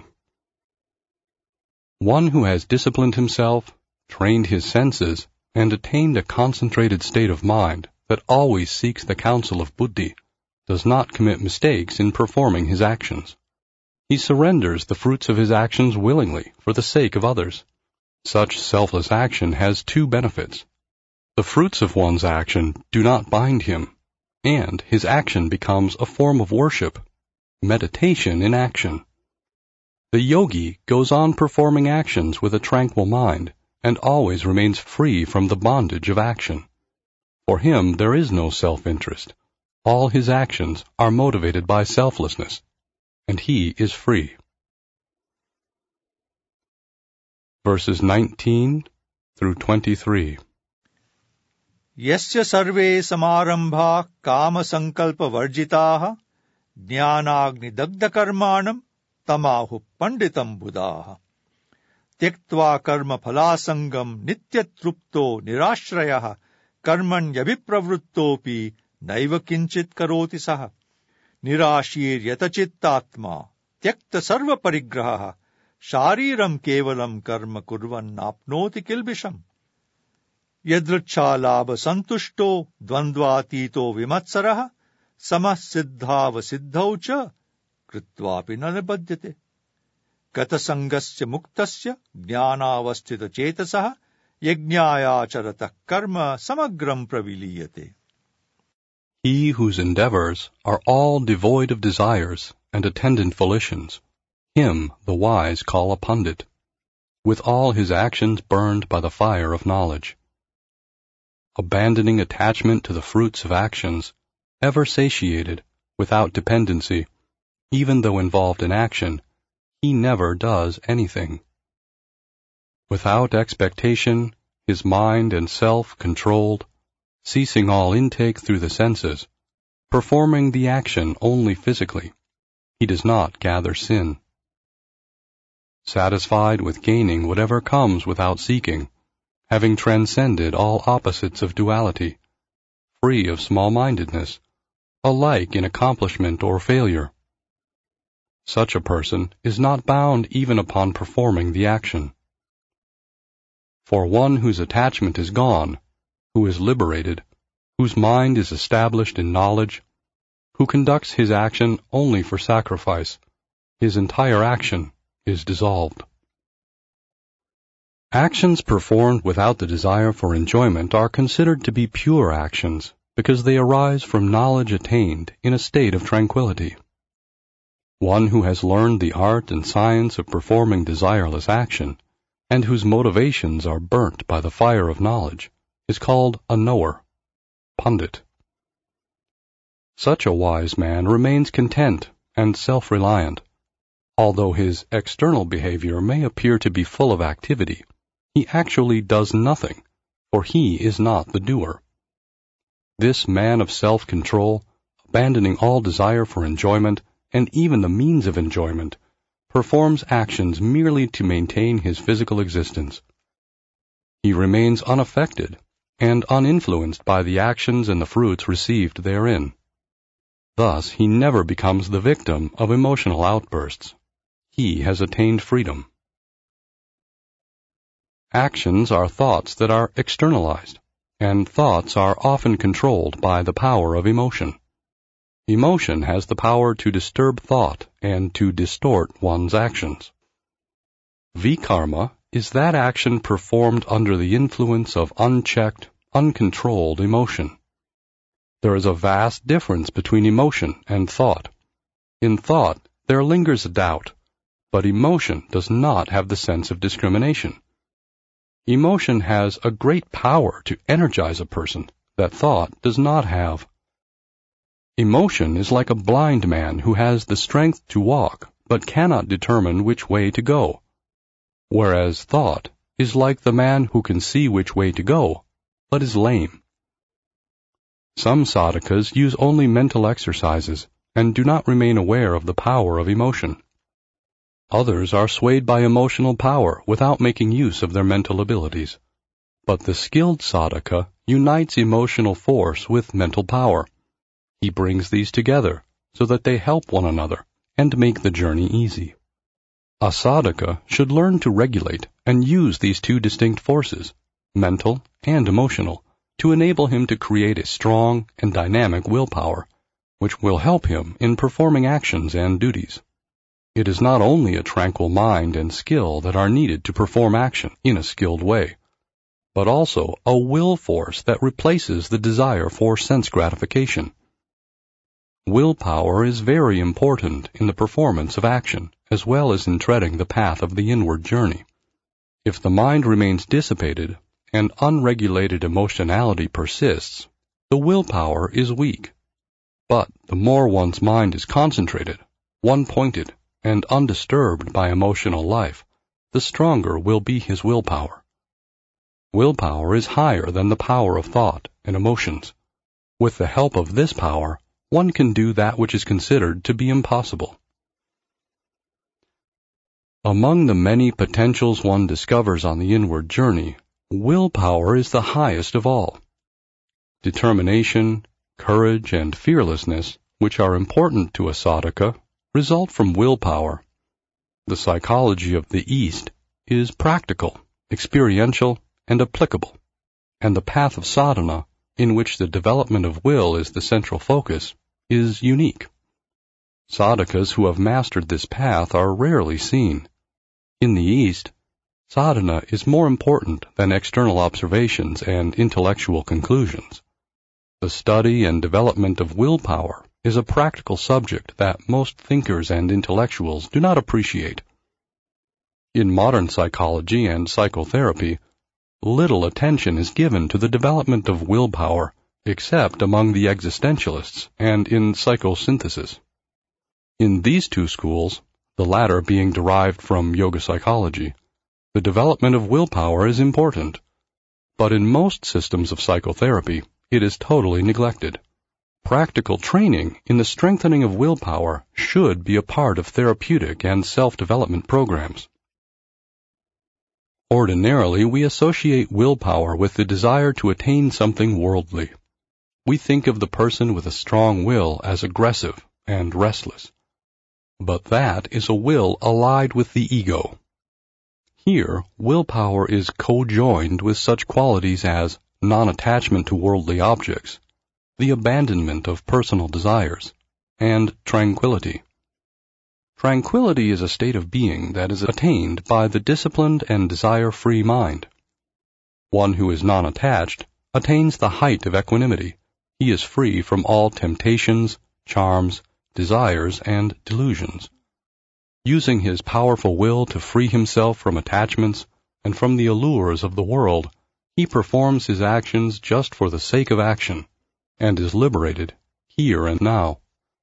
One who has disciplined himself, trained his senses, and attained a concentrated state of mind that always seeks the counsel of buddhi does not commit mistakes in performing his actions. He surrenders the fruits of his actions willingly for the sake of others. Such selfless action has two benefits. The fruits of one's action do not bind him, and his action becomes a form of worship, meditation in action. The yogi goes on performing actions with a tranquil mind and always remains free from the bondage of action. For him there is no self-interest. All his actions are motivated by selflessness, and he is free. Verses nineteen through twenty-three. Yasya sarve samarambha kama sankalpa varjitaha jnanagni dagda karmanam tamahu panditam buddhaha tyaktva karma phalasangam nityatrupto nirashrayah karmanyabhipravrittopi naiva kinchit karoti saha nirashir yatachittatma tyakta sarva parigraha shariram kevalam karma kurvan apnoti kilbisham yadrichalabha santushto dvandvatito vimatsarah samah siddhava siddhau cha kritvapi na nibadyate gatasangasya muktasya jnanavastita chetasah yajñāyācaratah karma samagram praviliyate. He whose endeavors are all devoid of desires and attendant volitions, him the wise call a pundit, with all his actions burned by the fire of knowledge. Abandoning attachment to the fruits of actions, ever satiated, without dependency, even though involved in action, he never does anything. Without expectation, his mind and self controlled, ceasing all intake through the senses, performing the action only physically, he does not gather sin. Satisfied with gaining whatever comes without seeking, having transcended all opposites of duality, free of small-mindedness, alike in accomplishment or failure. Such a person is not bound even upon performing the action. For one whose attachment is gone, who is liberated, whose mind is established in knowledge, who conducts his action only for sacrifice, his entire action is dissolved. Actions performed without the desire for enjoyment are considered to be pure actions because they arise from knowledge attained in a state of tranquility. One who has learned the art and science of performing desireless action, and whose motivations are burnt by the fire of knowledge, is called a knower, Pandit. Such a wise man remains content and self-reliant. Although his external behavior may appear to be full of activity, he actually does nothing, for he is not the doer. This man of self-control, abandoning all desire for enjoyment and even the means of enjoyment, performs actions merely to maintain his physical existence. He remains unaffected and uninfluenced by the actions and the fruits received therein. Thus, he never becomes the victim of emotional outbursts. He has attained freedom. Actions are thoughts that are externalized, and thoughts are often controlled by the power of emotion. Emotion has the power to disturb thought and to distort one's actions. Vikarma is that action performed under the influence of unchecked, uncontrolled emotion. There is a vast difference between emotion and thought. In thought, there lingers a doubt, but emotion does not have the sense of discrimination. Emotion has a great power to energize a person that thought does not have. Emotion is like a blind man who has the strength to walk but cannot determine which way to go, whereas thought is like the man who can see which way to go but is lame. Some sadhakas use only mental exercises and do not remain aware of the power of emotion. Others are swayed by emotional power without making use of their mental abilities. But the skilled sadhaka unites emotional force with mental power. He brings these together so that they help one another and make the journey easy. A sadhaka should learn to regulate and use these two distinct forces, mental and emotional, to enable him to create a strong and dynamic willpower, which will help him in performing actions and duties. It is not only a tranquil mind and skill that are needed to perform action in a skilled way, but also a will force that replaces the desire for sense gratification. Willpower is very important in the performance of action, as well as in treading the path of the inward journey. If the mind remains dissipated and unregulated emotionality persists, the willpower is weak. But the more one's mind is concentrated, one-pointed, and undisturbed by emotional life, the stronger will be his willpower. Willpower is higher than the power of thought and emotions. With the help of this power, one can do that which is considered to be impossible. Among the many potentials one discovers on the inward journey, willpower is the highest of all. Determination, courage, and fearlessness, which are important to a sadhaka, result from willpower. The psychology of the East is practical, experiential, and applicable, and the path of sadhana, in which the development of will is the central focus, is unique. Sadhakas who have mastered this path are rarely seen. In the East, sadhana is more important than external observations and intellectual conclusions. The study and development of willpower is a practical subject that most thinkers and intellectuals do not appreciate. In modern psychology and psychotherapy, little attention is given to the development of willpower, except among the existentialists and in psychosynthesis. In these two schools, the latter being derived from yoga psychology, the development of willpower is important, but in most systems of psychotherapy, it is totally neglected. Practical training in the strengthening of willpower should be a part of therapeutic and self-development programs. Ordinarily, we associate willpower with the desire to attain something worldly. We think of the person with a strong will as aggressive and restless. But that is a will allied with the ego. Here, willpower is co-joined with such qualities as non-attachment to worldly objects, the abandonment of personal desires, and tranquility. Tranquility is a state of being that is attained by the disciplined and desire-free mind. One who is non-attached attains the height of equanimity. He is free from all temptations, charms, desires, and delusions. Using his powerful will to free himself from attachments and from the allures of the world, he performs his actions just for the sake of action, and is liberated here and now.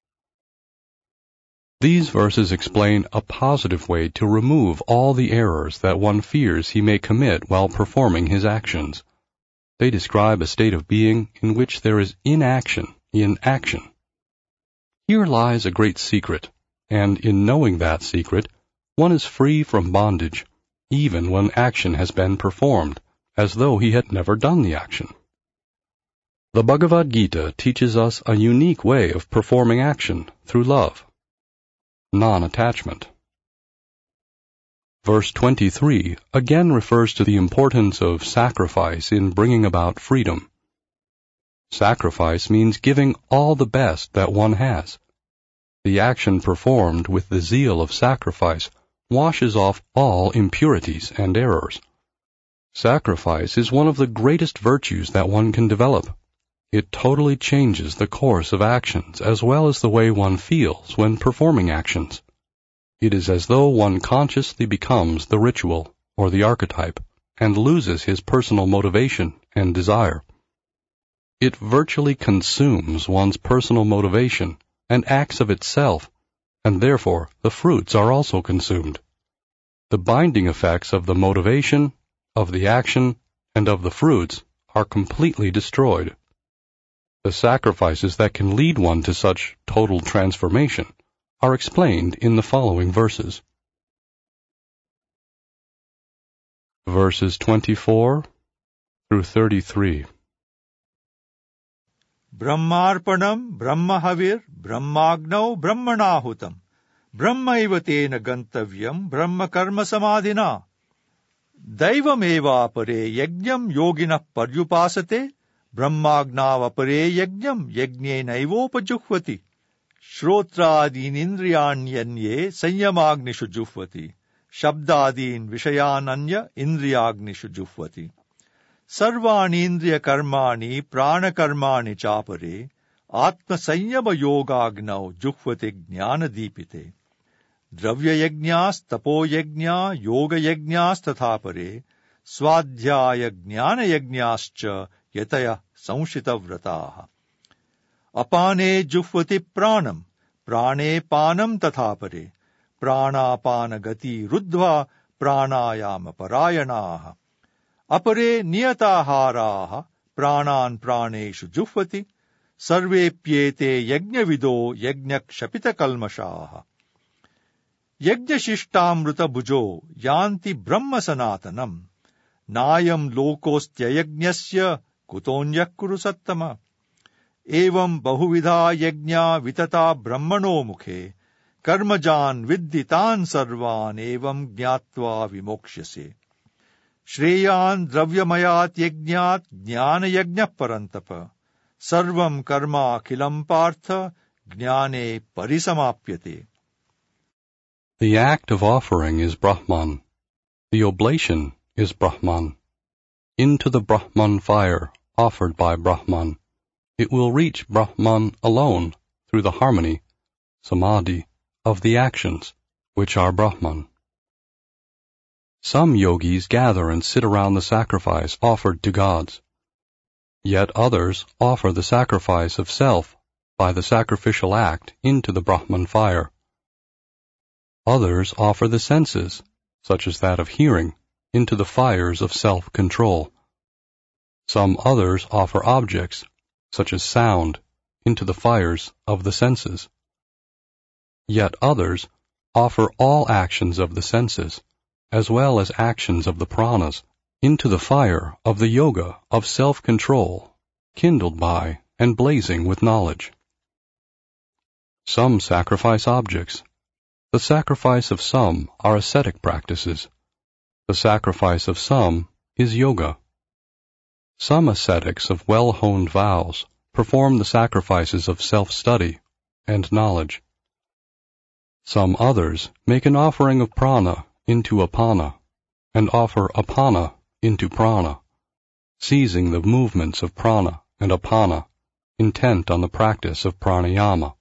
These verses explain a positive way to remove all the errors that one fears he may commit while performing his actions. They describe a state of being in which there is inaction in action. Here lies a great secret, and in knowing that secret, one is free from bondage, even when action has been performed, as though he had never done the action. The Bhagavad Gita teaches us a unique way of performing action through love. Non-attachment. Verse twenty-three again refers to the importance of sacrifice in bringing about freedom. Sacrifice means giving all the best that one has. The action performed with the zeal of sacrifice washes off all impurities and errors. Sacrifice is one of the greatest virtues that one can develop. It totally changes the course of actions as well as the way one feels when performing actions. It is as though one consciously becomes the ritual or the archetype and loses his personal motivation and desire. It virtually consumes one's personal motivation and acts of itself, and therefore the fruits are also consumed. The binding effects of the motivation, of the action, and of the fruits are completely destroyed. The sacrifices that can lead one to such total transformation are explained in the following verses. Verses twenty-four through thirty-three. Brahmarpanam Brahmahavir Brahmagno Brahmanahutam Brahmaiva tena gantavyam Brahma karma samadhina Daivameva pare yajnam yogina paryupasate Brahmagnavapare yajnam yajne naivopajuhvati Shrotraadin indriyanyanye sanyamagnishu juhvati Shabdadin vishayananya indriyagnishu juhvati Sarvani indriya karmani prana karmani chapare Atma sanyama yogagnau juhvati jnana deepite Dravya yajñas tapo yajña yoga yajñas tathapare Swadhyaya jnana yajñascha yataya samshita vrataha Apane juhvati pranam prane panam tathapare Pranapana gati ruddhva pranayama parayanaha Apare niyataharaha pranan praneshu juhvati Sarvepyete yajñavido yajñakshapita kalmashaha Yajñashishtamruta bhujo yanti brahma sanatanam Nayam lokostya yajñasya kutonyak kuru sattama Evam bahuvidha yajña vitata brahmano mukhe Karmajan vidditan sarvan evam jnatva vimokshase Shreyan dravyamayat yajñat jnana yajña parantapa Sarvam karma akhilam partha jnane parisamapyate. The act of offering is Brahman. The oblation is Brahman. Into the Brahman fire offered by Brahman, it will reach Brahman alone through the harmony, samadhi, of the actions, which are Brahman. Some yogis gather and sit around the sacrifice offered to gods. Yet others offer the sacrifice of self by the sacrificial act into the Brahman fire. Others offer the senses, such as that of hearing, into the fires of self-control. Some others offer objects, such as sound, into the fires of the senses. Yet others offer all actions of the senses, as well as actions of the pranas, into the fire of the yoga of self-control, kindled by and blazing with knowledge. Some sacrifice objects. The sacrifice of some are ascetic practices. The sacrifice of some is yoga. Some ascetics of well-honed vows perform the sacrifices of self-study and knowledge. Some others make an offering of prana into apana, and offer apana into prana, seizing the movements of prana and apana, intent on the practice of pranayama.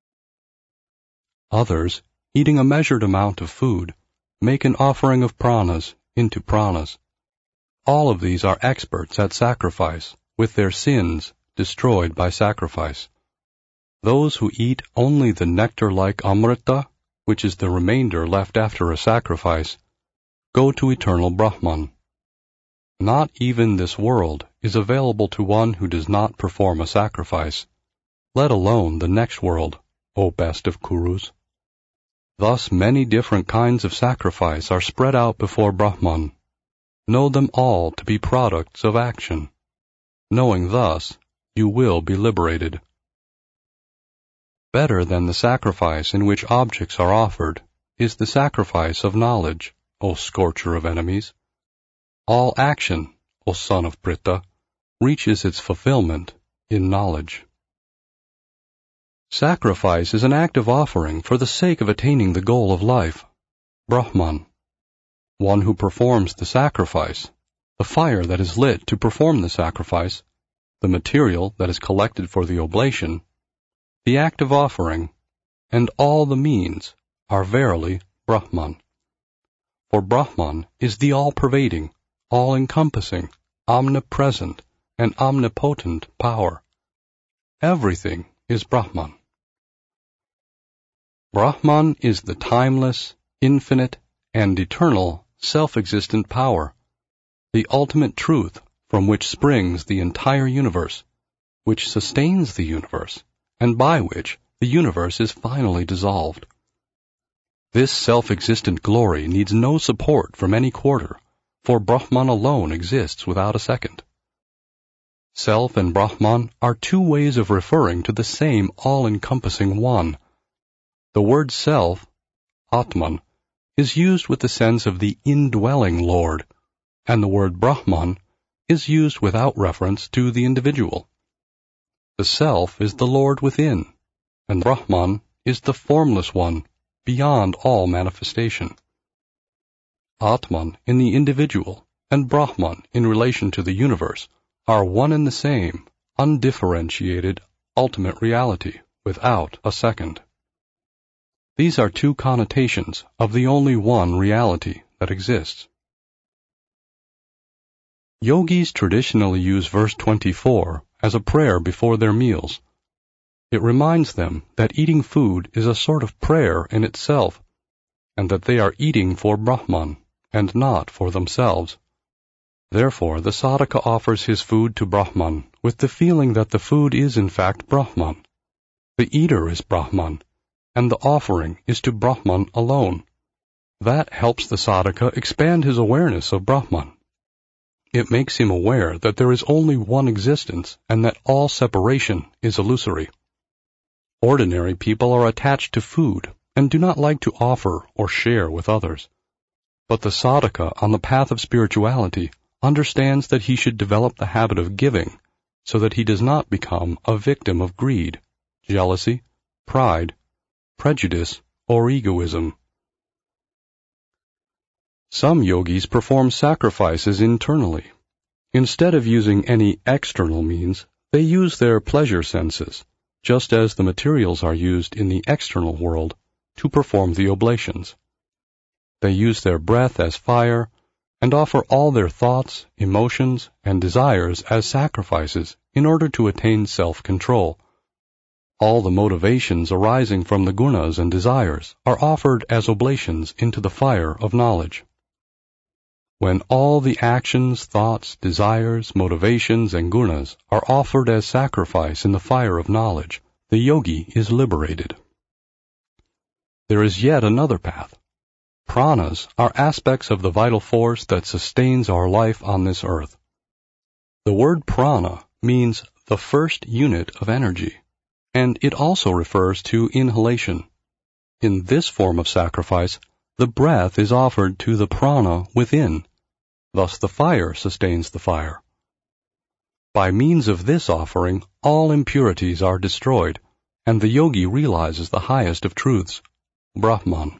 Others, eating a measured amount of food, make an offering of pranas into pranas. All of these are experts at sacrifice, with their sins destroyed by sacrifice. Those who eat only the nectar-like amrita, which is the remainder left after a sacrifice, go to eternal Brahman. Not even this world is available to one who does not perform a sacrifice, let alone the next world, O best of Kurus. Thus many different kinds of sacrifice are spread out before Brahman. Know them all to be products of action. Knowing thus, you will be liberated. Better than the sacrifice in which objects are offered is the sacrifice of knowledge, O scorcher of enemies. All action, O son of Pritha, reaches its fulfillment in knowledge. Sacrifice is an act of offering for the sake of attaining the goal of life, Brahman. One who performs the sacrifice, the fire that is lit to perform the sacrifice, the material that is collected for the oblation, the act of offering, and all the means are verily Brahman. For Brahman is the all-pervading, all-encompassing, omnipresent, and omnipotent power. Everything is Brahman. Brahman is the timeless, infinite, and eternal self-existent power, the ultimate truth from which springs the entire universe, which sustains the universe, and by which the universe is finally dissolved. This self-existent glory needs no support from any quarter, for Brahman alone exists without a second. Self and Brahman are two ways of referring to the same all-encompassing one. The word self, Atman, is used with the sense of the indwelling Lord, and the word Brahman is used without reference to the individual. The self is the Lord within, and Brahman is the formless one, beyond all manifestation. Atman in the individual and Brahman in relation to the universe are one and the same, undifferentiated, ultimate reality, without a second. These are two connotations of the only one reality that exists. Yogis traditionally use verse twenty-four as a prayer before their meals. It reminds them that eating food is a sort of prayer in itself, and that they are eating for Brahman and not for themselves. Therefore, the sadhaka offers his food to Brahman with the feeling that the food is in fact Brahman. The eater is Brahman, and the offering is to Brahman alone. That helps the sadhaka expand his awareness of Brahman. It makes him aware that there is only one existence and that all separation is illusory. Ordinary people are attached to food and do not like to offer or share with others. But the sadhaka on the path of spirituality understands that he should develop the habit of giving so that he does not become a victim of greed, jealousy, pride, prejudice, or egoism. Some yogis perform sacrifices internally. Instead of using any external means, they use their pleasure senses, just as the materials are used in the external world, to perform the oblations. They use their breath as fire, and offer all their thoughts, emotions, and desires as sacrifices in order to attain self-control. All the motivations arising from the gunas and desires are offered as oblations into the fire of knowledge. When all the actions, thoughts, desires, motivations, and gunas are offered as sacrifice in the fire of knowledge, the yogi is liberated. There is yet another path. Pranas are aspects of the vital force that sustains our life on this earth. The word prana means the first unit of energy, and it also refers to inhalation. In this form of sacrifice, the breath is offered to the prana within. Thus the fire sustains the fire. By means of this offering, all impurities are destroyed, and the yogi realizes the highest of truths, Brahman.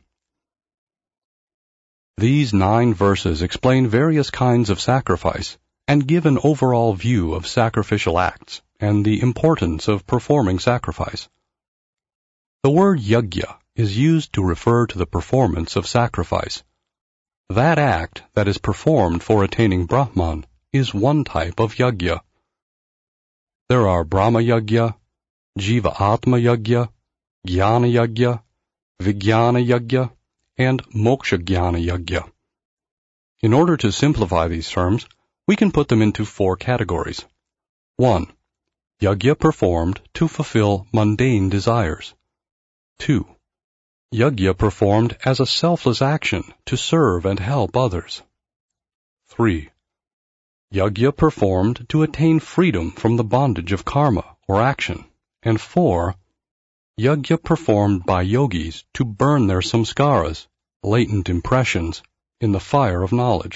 These nine verses explain various kinds of sacrifice and give an overall view of sacrificial acts and the importance of performing sacrifice. The word yajna is used to refer to the performance of sacrifice. That act that is performed for attaining Brahman is one type of yajna. There are Brahma Yajna, Jiva Atma Yajna, Jnana Yajna, Vijnana Yajna, and Moksha Jnana Yajna. In order to simplify these terms, we can put them into four categories. one. Yajna performed to fulfill mundane desires. two. Yajna performed as a selfless action to serve and help others. three. Yajna performed to attain freedom from the bondage of karma or action. And four. Yajna performed by yogis to burn their samskaras, latent impressions, in the fire of knowledge.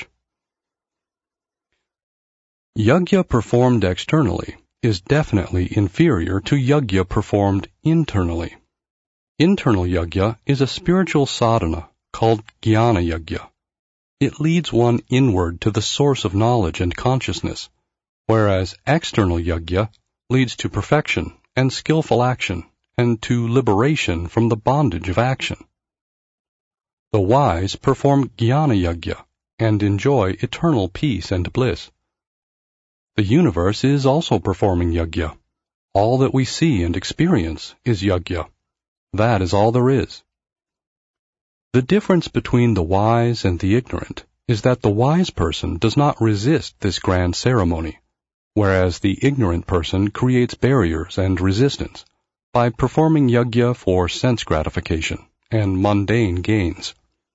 Yajna performed externally is definitely inferior to yajna performed internally. Internal yajna is a spiritual sadhana called jnana yajna. It leads one inward to the source of knowledge and consciousness, whereas external yajna leads to perfection and skillful action and to liberation from the bondage of action. The wise perform jnana yajna and enjoy eternal peace and bliss. The universe is also performing yajna. All that we see and experience is yajna. That is all there is. The difference between the wise and the ignorant is that the wise person does not resist this grand ceremony, whereas the ignorant person creates barriers and resistance by performing yajna for sense gratification and mundane gains.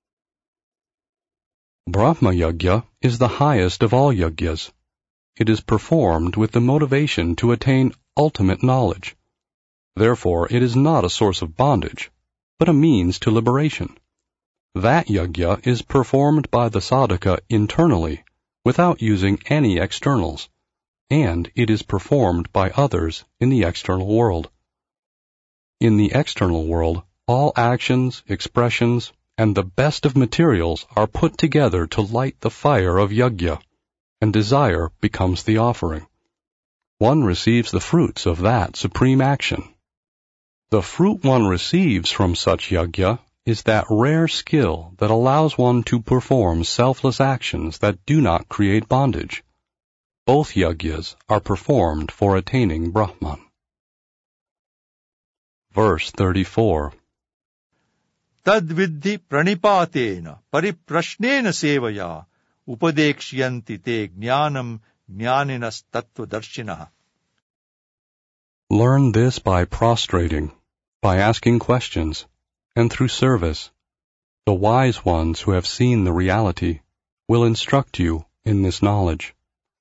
Brahma yajna is the highest of all yajnas. It is performed with the motivation to attain ultimate knowledge. Therefore, it is not a source of bondage, but a means to liberation. That yajna is performed by the sadhaka internally, without using any externals, and it is performed by others in the external world. In the external world, all actions, expressions, and the best of materials are put together to light the fire of yajna, and desire becomes the offering. One receives the fruits of that supreme action. The fruit one receives from such yajna is that rare skill that allows one to perform selfless actions that do not create bondage. Both yajnas are performed for attaining Brahman. Verse thirty-four. Tad vidhi pranipatena pariprashnena sevaya upadekshyanti te jnanam jnaninas tattvadarshinaha. Learn this by prostrating, by asking questions, and through service. The wise ones who have seen the reality will instruct you in this knowledge.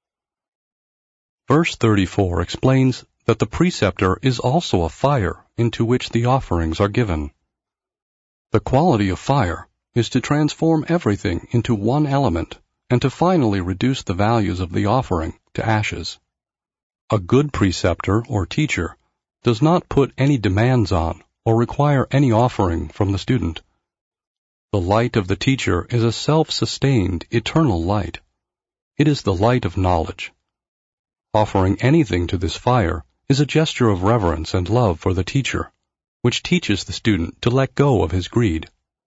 Verse thirty-four explains that the preceptor is also a fire into which the offerings are given. The quality of fire is to transform everything into one element and to finally reduce the values of the offering to ashes. A good preceptor or teacher does not put any demands on or require any offering from the student. The light of the teacher is a self-sustained, eternal light. It is the light of knowledge. Offering anything to this fire is a gesture of reverence and love for the teacher, which teaches the student to let go of his greed.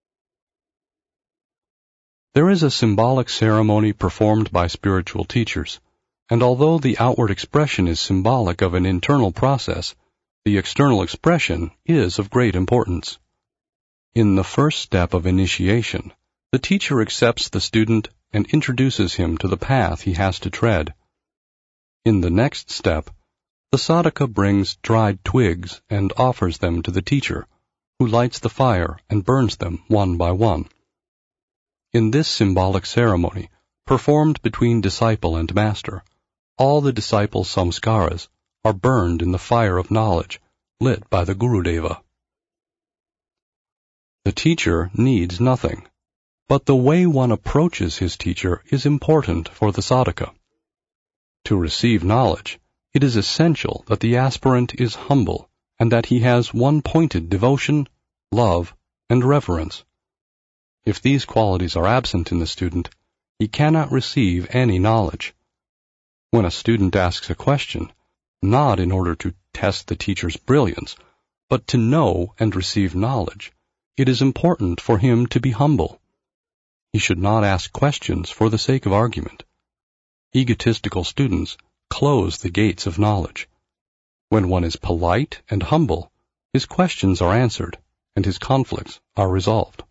There is a symbolic ceremony performed by spiritual teachers, and although the outward expression is symbolic of an internal process, the external expression is of great importance. In the first step of initiation, the teacher accepts the student and introduces him to the path he has to tread. In the next step, the sadhaka brings dried twigs and offers them to the teacher, who lights the fire and burns them one by one. In this symbolic ceremony, performed between disciple and master, all the disciple's samskaras are burned in the fire of knowledge, lit by the Gurudeva. The teacher needs nothing, but the way one approaches his teacher is important for the sadhaka. To receive knowledge, it is essential that the aspirant is humble and that he has one-pointed devotion, love, and reverence. If these qualities are absent in the student, he cannot receive any knowledge. When a student asks a question, not in order to test the teacher's brilliance, but to know and receive knowledge, it is important for him to be humble. He should not ask questions for the sake of argument. Egotistical students close the gates of knowledge. When one is polite and humble, his questions are answered and his conflicts are resolved.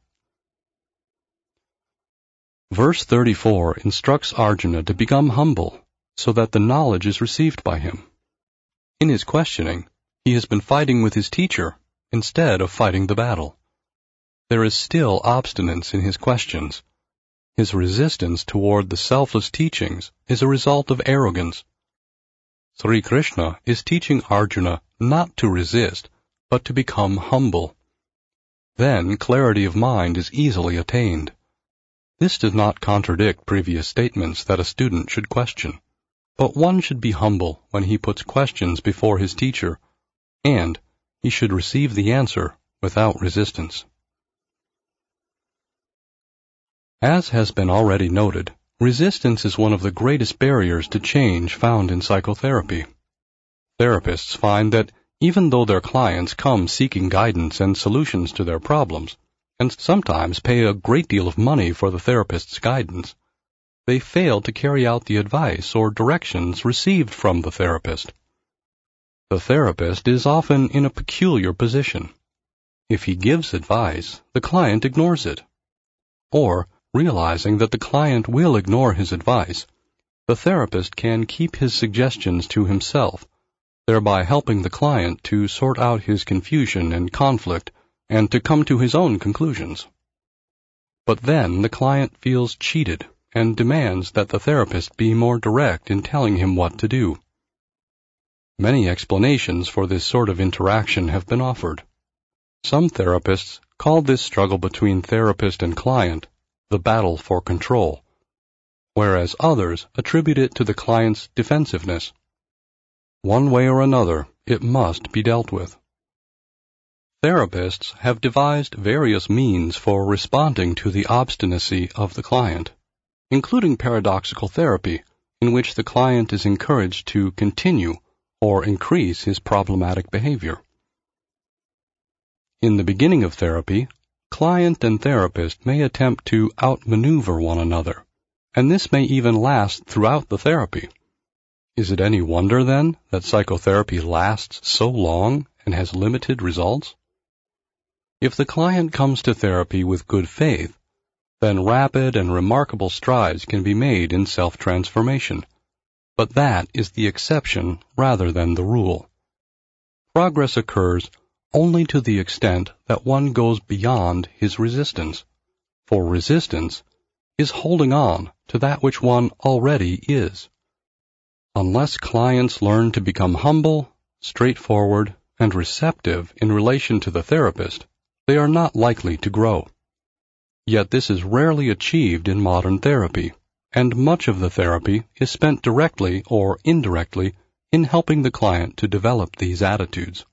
Verse thirty-four instructs Arjuna to become humble so that the knowledge is received by him. In his questioning, he has been fighting with his teacher instead of fighting the battle. There is still obstinance in his questions. His resistance toward the selfless teachings is a result of arrogance. Sri Krishna is teaching Arjuna not to resist, but to become humble. Then clarity of mind is easily attained. This does not contradict previous statements that a student should question, but one should be humble when he puts questions before his teacher, and he should receive the answer without resistance. As has been already noted, resistance is one of the greatest barriers to change found in psychotherapy. Therapists find that even though their clients come seeking guidance and solutions to their problems, and sometimes pay a great deal of money for the therapist's guidance, they fail to carry out the advice or directions received from the therapist. The therapist is often in a peculiar position. If he gives advice, the client ignores it. Or, realizing that the client will ignore his advice, the therapist can keep his suggestions to himself, thereby helping the client to sort out his confusion and conflict and to come to his own conclusions. But then the client feels cheated and demands that the therapist be more direct in telling him what to do. Many explanations for this sort of interaction have been offered. Some therapists call this struggle between therapist and client the battle for control, whereas others attribute it to the client's defensiveness. One way or another, it must be dealt with. Therapists have devised various means for responding to the obstinacy of the client, including paradoxical therapy, in which the client is encouraged to continue or increase his problematic behavior. In the beginning of therapy, client and therapist may attempt to outmaneuver one another, and this may even last throughout the therapy. Is it any wonder, then, that psychotherapy lasts so long and has limited results? If the client comes to therapy with good faith, then rapid and remarkable strides can be made in self-transformation. But that is the exception rather than the rule. Progress occurs only to the extent that one goes beyond his resistance, for resistance is holding on to that which one already is. Unless clients learn to become humble, straightforward, and receptive in relation to the therapist, they are not likely to grow. Yet this is rarely achieved in modern therapy, and much of the therapy is spent directly or indirectly in helping the client to develop these attitudes.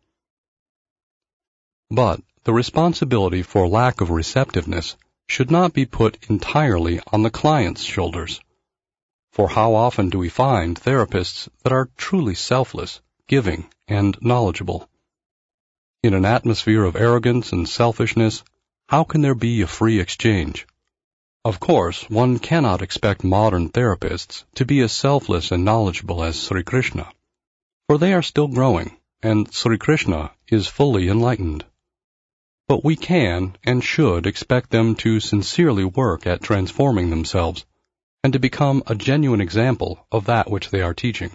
But the responsibility for lack of receptiveness should not be put entirely on the client's shoulders. For how often do we find therapists that are truly selfless, giving, and knowledgeable? In an atmosphere of arrogance and selfishness, how can there be a free exchange? Of course, one cannot expect modern therapists to be as selfless and knowledgeable as Sri Krishna, for they are still growing, and Sri Krishna is fully enlightened. But we can and should expect them to sincerely work at transforming themselves, and to become a genuine example of that which they are teaching.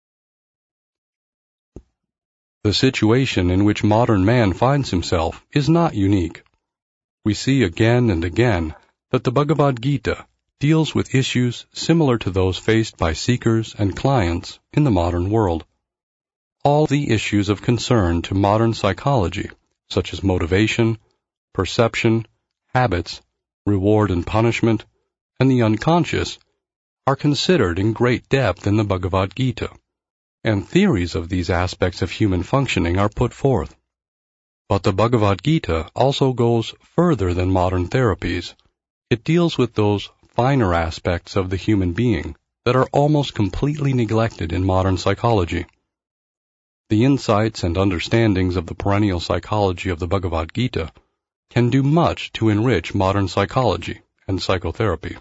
The situation in which modern man finds himself is not unique. We see again and again that the Bhagavad Gita deals with issues similar to those faced by seekers and clients in the modern world. All the issues of concern to modern psychology, such as motivation, perception, habits, reward and punishment, and the unconscious are considered in great depth in the Bhagavad Gita, and theories of these aspects of human functioning are put forth. But the Bhagavad Gita also goes further than modern therapies. It deals with those finer aspects of the human being that are almost completely neglected in modern psychology. The insights and understandings of the perennial psychology of the Bhagavad Gita can do much to enrich modern psychology and psychotherapy.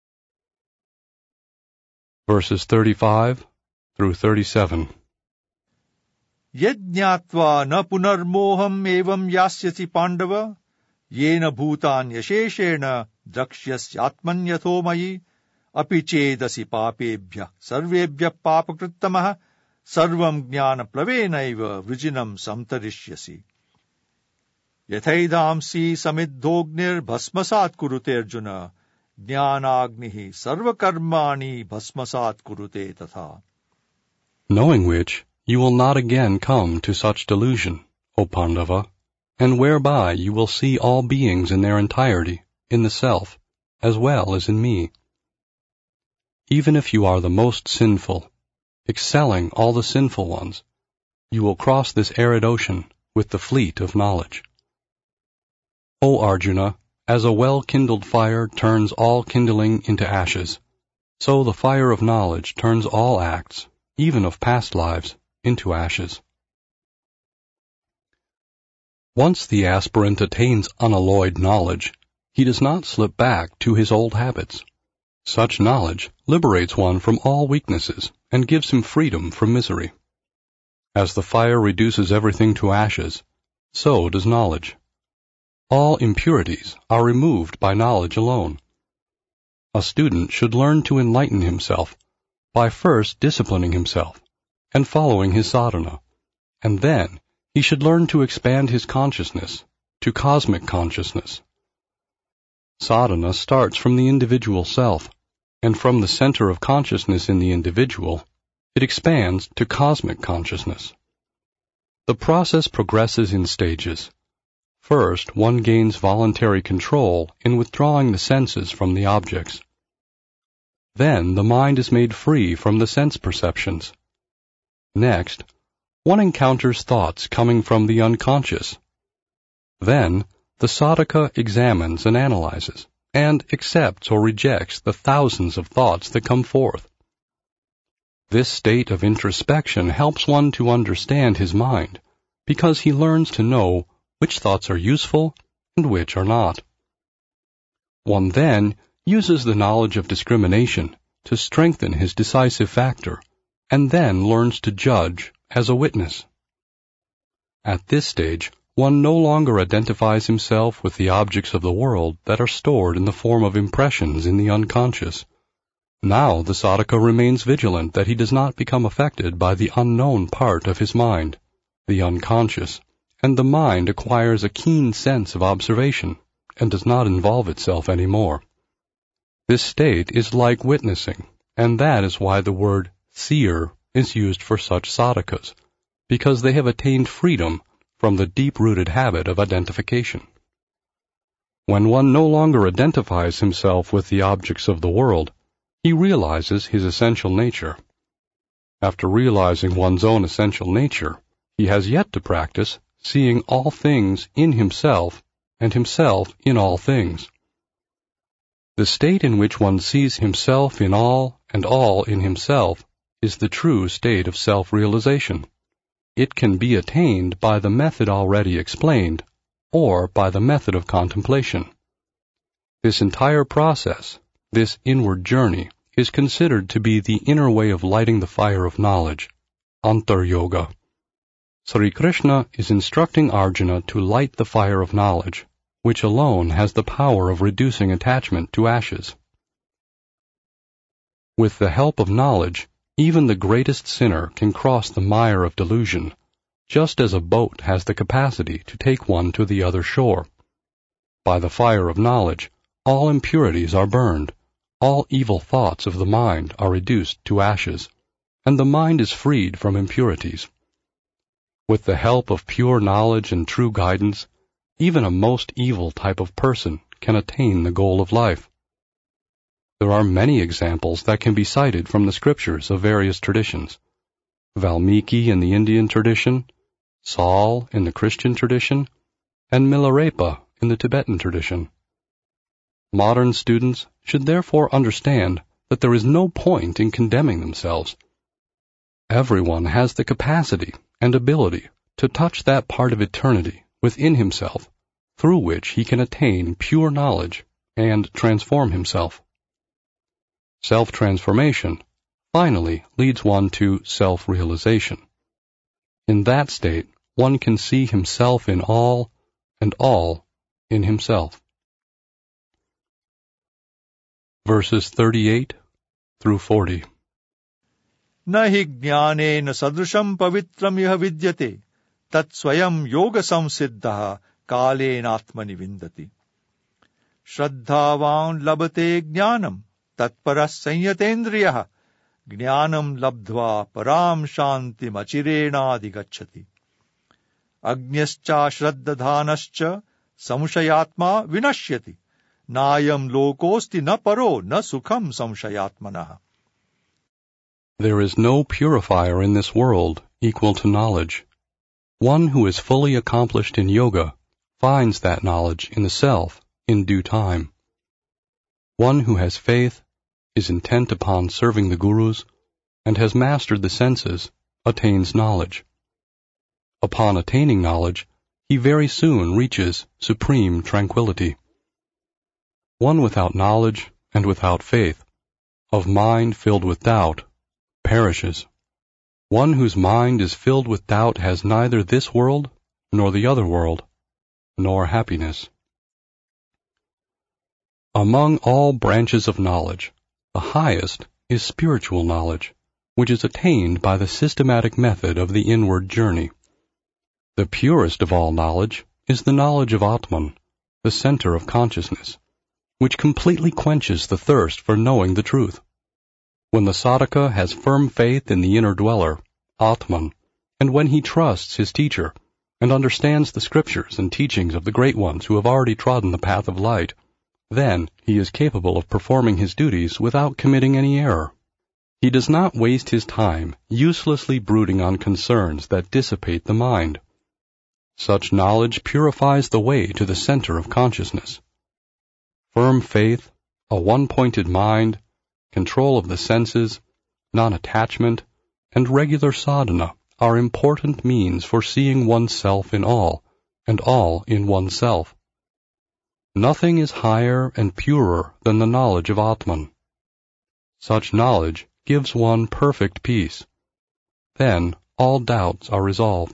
Verses thirty-five through thirty-seven. Yajñātvā na punarmoham evam yasyasi pandava yena bhūtān yasheshena drakshyasya mayi api chedasi pāpebhya sarvebhya pāpakrittamaha sarvam jnana plavenaiva vrijinam samtarishyasi. Yathaidhamsi samidhognir bhasmasat kurute Arjuna jnanagnihi sarvakarmani bhasmasat kurute tatha. Knowing which, you will not again come to such delusion, O Pandava, and whereby you will see all beings in their entirety, in the self, as well as in me. Even if you are the most sinful, excelling all the sinful ones, you will cross this arid ocean with the fleet of knowledge. O Arjuna, as a well-kindled fire turns all kindling into ashes, so the fire of knowledge turns all acts, even of past lives, into ashes. Once the aspirant attains unalloyed knowledge, he does not slip back to his old habits. Such knowledge liberates one from all weaknesses and gives him freedom from misery. As the fire reduces everything to ashes, so does knowledge. All impurities are removed by knowledge alone. A student should learn to enlighten himself by first disciplining himself and following his sadhana, and then he should learn to expand his consciousness to cosmic consciousness. Sadhana starts from the individual self, and from the center of consciousness in the individual, it expands to cosmic consciousness. The process progresses in stages. First, one gains voluntary control in withdrawing the senses from the objects. Then the mind is made free from the sense perceptions. Next, one encounters thoughts coming from the unconscious. Then, the sadhaka examines and analyzes, and accepts or rejects the thousands of thoughts that come forth. This state of introspection helps one to understand his mind, because he learns to know which thoughts are useful and which are not. One then uses the knowledge of discrimination to strengthen his decisive factor, and then learns to judge as a witness. At this stage, one no longer identifies himself with the objects of the world that are stored in the form of impressions in the unconscious. Now the sadhaka remains vigilant that he does not become affected by the unknown part of his mind, the unconscious, and the mind acquires a keen sense of observation and does not involve itself any more. This state is like witnessing, and that is why the word seer is used for such sadhakas, because they have attained freedom from the deep-rooted habit of identification. When one no longer identifies himself with the objects of the world, he realizes his essential nature. After realizing one's own essential nature, he has yet to practice seeing all things in himself and himself in all things. The state in which one sees himself in all and all in himself is the true state of self-realization. It can be attained by the method already explained, or by the method of contemplation. This entire process, this inward journey, is considered to be the inner way of lighting the fire of knowledge, Antar-yoga. Sri Krishna is instructing Arjuna to light the fire of knowledge, which alone has the power of reducing attachment to ashes. With the help of knowledge, even the greatest sinner can cross the mire of delusion, just as a boat has the capacity to take one to the other shore. By the fire of knowledge, all impurities are burned, all evil thoughts of the mind are reduced to ashes, and the mind is freed from impurities. With the help of pure knowledge and true guidance, even a most evil type of person can attain the goal of life. There are many examples that can be cited from the scriptures of various traditions. Valmiki in the Indian tradition, Saul in the Christian tradition, and Milarepa in the Tibetan tradition. Modern students should therefore understand that there is no point in condemning themselves. Everyone has the capacity and ability to touch that part of eternity within himself through which he can attain pure knowledge and transform himself. Self-transformation finally leads one to self-realization. In that state, one can see himself in all and all in himself. Verses thirty-eight through forty. Nahi jnanena sadrusham pavitram yah vidyate, tat swayam yoga samsiddha kalena atmani vindati. Shraddhavan labate jnanam, tat paras sanyatendriyah, jnanam labdhva param shantim achirena adhigacchati. Agnyascha shraddadhanascha samshayatma vinashyati. Nayam lokosti na paro na sukham samshayatmanah. There is no purifier in this world equal to knowledge. One who is fully accomplished in yoga finds that knowledge in the self in due time. One who has faith, is intent upon serving the gurus, and has mastered the senses, attains knowledge. Upon attaining knowledge, he very soon reaches supreme tranquility. One without knowledge and without faith, of mind filled with doubt, perishes. One whose mind is filled with doubt has neither this world nor the other world, nor happiness. Among all branches of knowledge, the highest is spiritual knowledge, which is attained by the systematic method of the inward journey. The purest of all knowledge is the knowledge of Atman, the center of consciousness, which completely quenches the thirst for knowing the truth. When the sadhaka has firm faith in the inner dweller, Atman, and when he trusts his teacher and understands the scriptures and teachings of the great ones who have already trodden the path of light, then he is capable of performing his duties without committing any error. He does not waste his time uselessly brooding on concerns that dissipate the mind. Such knowledge purifies the way to the center of consciousness. Firm faith, a one-pointed mind, control of the senses, non-attachment, and regular sadhana are important means for seeing oneself in all, and all in oneself. Nothing is higher and purer than the knowledge of Atman. Such knowledge gives one perfect peace. Then all doubts are resolved.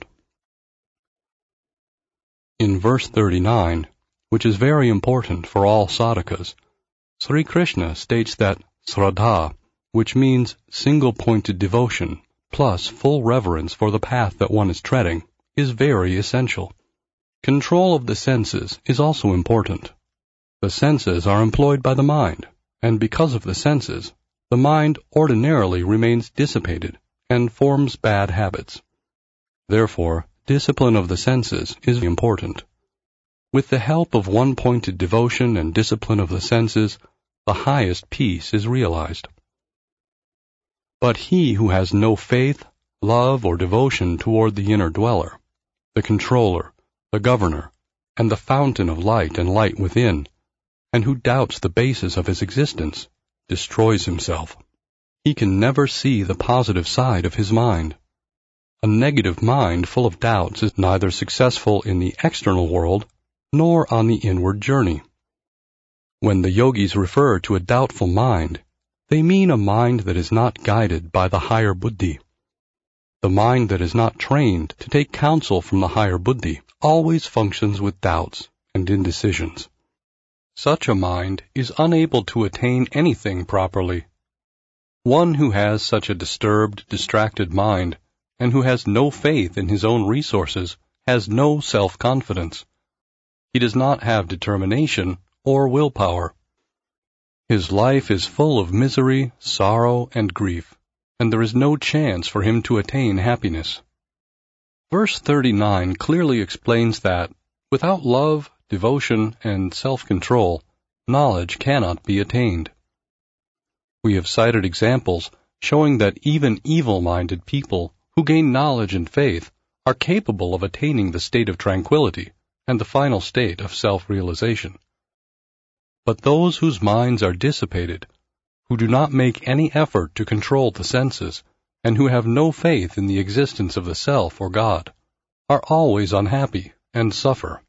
In verse thirty-nine, which is very important for all sadhakas, Sri Krishna states that Sraddha, which means single-pointed devotion, plus full reverence for the path that one is treading, is very essential. Control of the senses is also important. The senses are employed by the mind, and because of the senses, the mind ordinarily remains dissipated and forms bad habits. Therefore, discipline of the senses is important. With the help of one-pointed devotion and discipline of the senses, the highest peace is realized. But he who has no faith, love, or devotion toward the inner dweller, the controller, the governor, and the fountain of light and light within, and who doubts the basis of his existence, destroys himself. He can never see the positive side of his mind. A negative mind full of doubts is neither successful in the external world nor on the inward journey. When the yogis refer to a doubtful mind, they mean a mind that is not guided by the higher buddhi. The mind that is not trained to take counsel from the higher buddhi always functions with doubts and indecisions. Such a mind is unable to attain anything properly. One who has such a disturbed, distracted mind, and who has no faith in his own resources, has no self-confidence. He does not have determination or willpower. His life is full of misery, sorrow, and grief, and there is no chance for him to attain happiness. Verse thirty-nine clearly explains that, without love, devotion, and self-control, knowledge cannot be attained. We have cited examples showing that even evil-minded people who gain knowledge and faith are capable of attaining the state of tranquility and the final state of self-realization. But those whose minds are dissipated, who do not make any effort to control the senses, and who have no faith in the existence of the self or God, are always unhappy and suffer.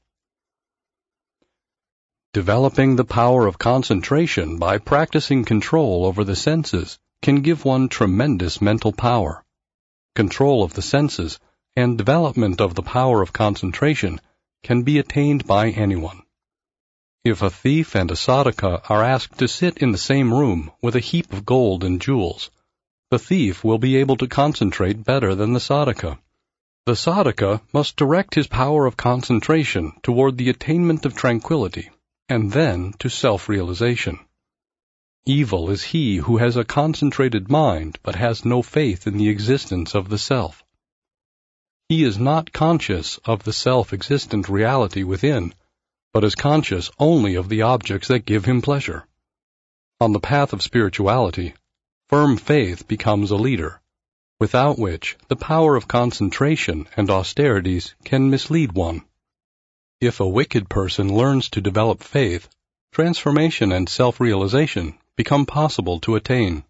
Developing the power of concentration by practicing control over the senses can give one tremendous mental power. Control of the senses and development of the power of concentration can be attained by anyone. If a thief and a sadhaka are asked to sit in the same room with a heap of gold and jewels, the thief will be able to concentrate better than the sadhaka. The sadhaka must direct his power of concentration toward the attainment of tranquility, and then to self-realization. Evil is he who has a concentrated mind but has no faith in the existence of the self. He is not conscious of the self-existent reality within, but is conscious only of the objects that give him pleasure. On the path of spirituality, firm faith becomes a leader, without which the power of concentration and austerities can mislead one. If a wicked person learns to develop faith, transformation and self-realization become possible to attain.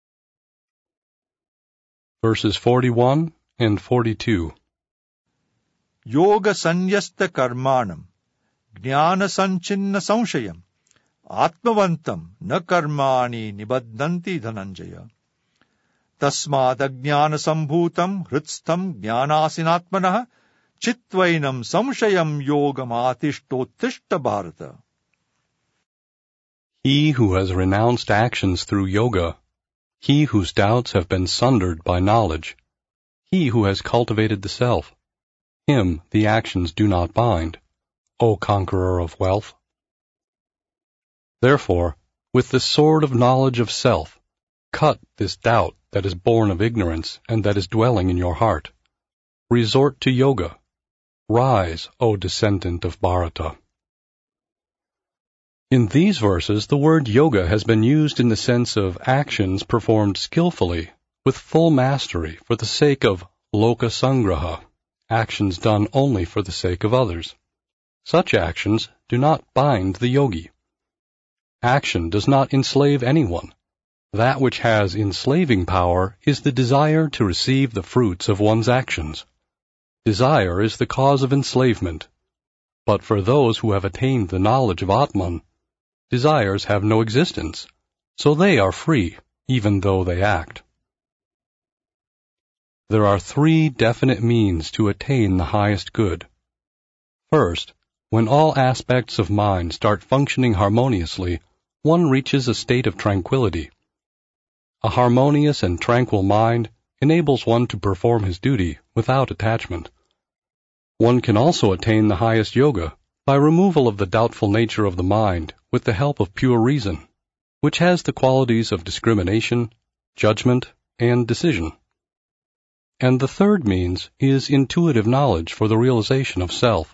Verses forty-one and forty-two. Yoga sanyasta karmanam, jnana sanchinna samshayam, atmavantam na karmani nibadnanti dhananjaya. Tasmad ajnana sambhutam hrutstham jnanasinatmanah chitvainam samshayam yogam atishtottishta bharata. He who has renounced actions through yoga, he whose doubts have been sundered by knowledge, he who has cultivated the self, him the actions do not bind, O conqueror of wealth. Therefore, with the sword of knowledge of self, cut this doubt that is born of ignorance and that is dwelling in your heart. Resort to yoga. Rise, O descendant of Bharata. In these verses, the word yoga has been used in the sense of actions performed skillfully, with full mastery for the sake of loka sangraha, actions done only for the sake of others. Such actions do not bind the yogi. Action does not enslave anyone. That which has enslaving power is the desire to receive the fruits of one's actions. Desire is the cause of enslavement. But for those who have attained the knowledge of Atman, desires have no existence, so they are free, even though they act. There are three definite means to attain the highest good. First, when all aspects of mind start functioning harmoniously, one reaches a state of tranquility. A harmonious and tranquil mind enables one to perform his duty without attachment. One can also attain the highest yoga by removal of the doubtful nature of the mind with the help of pure reason, which has the qualities of discrimination, judgment, and decision. And the third means is intuitive knowledge for the realization of self.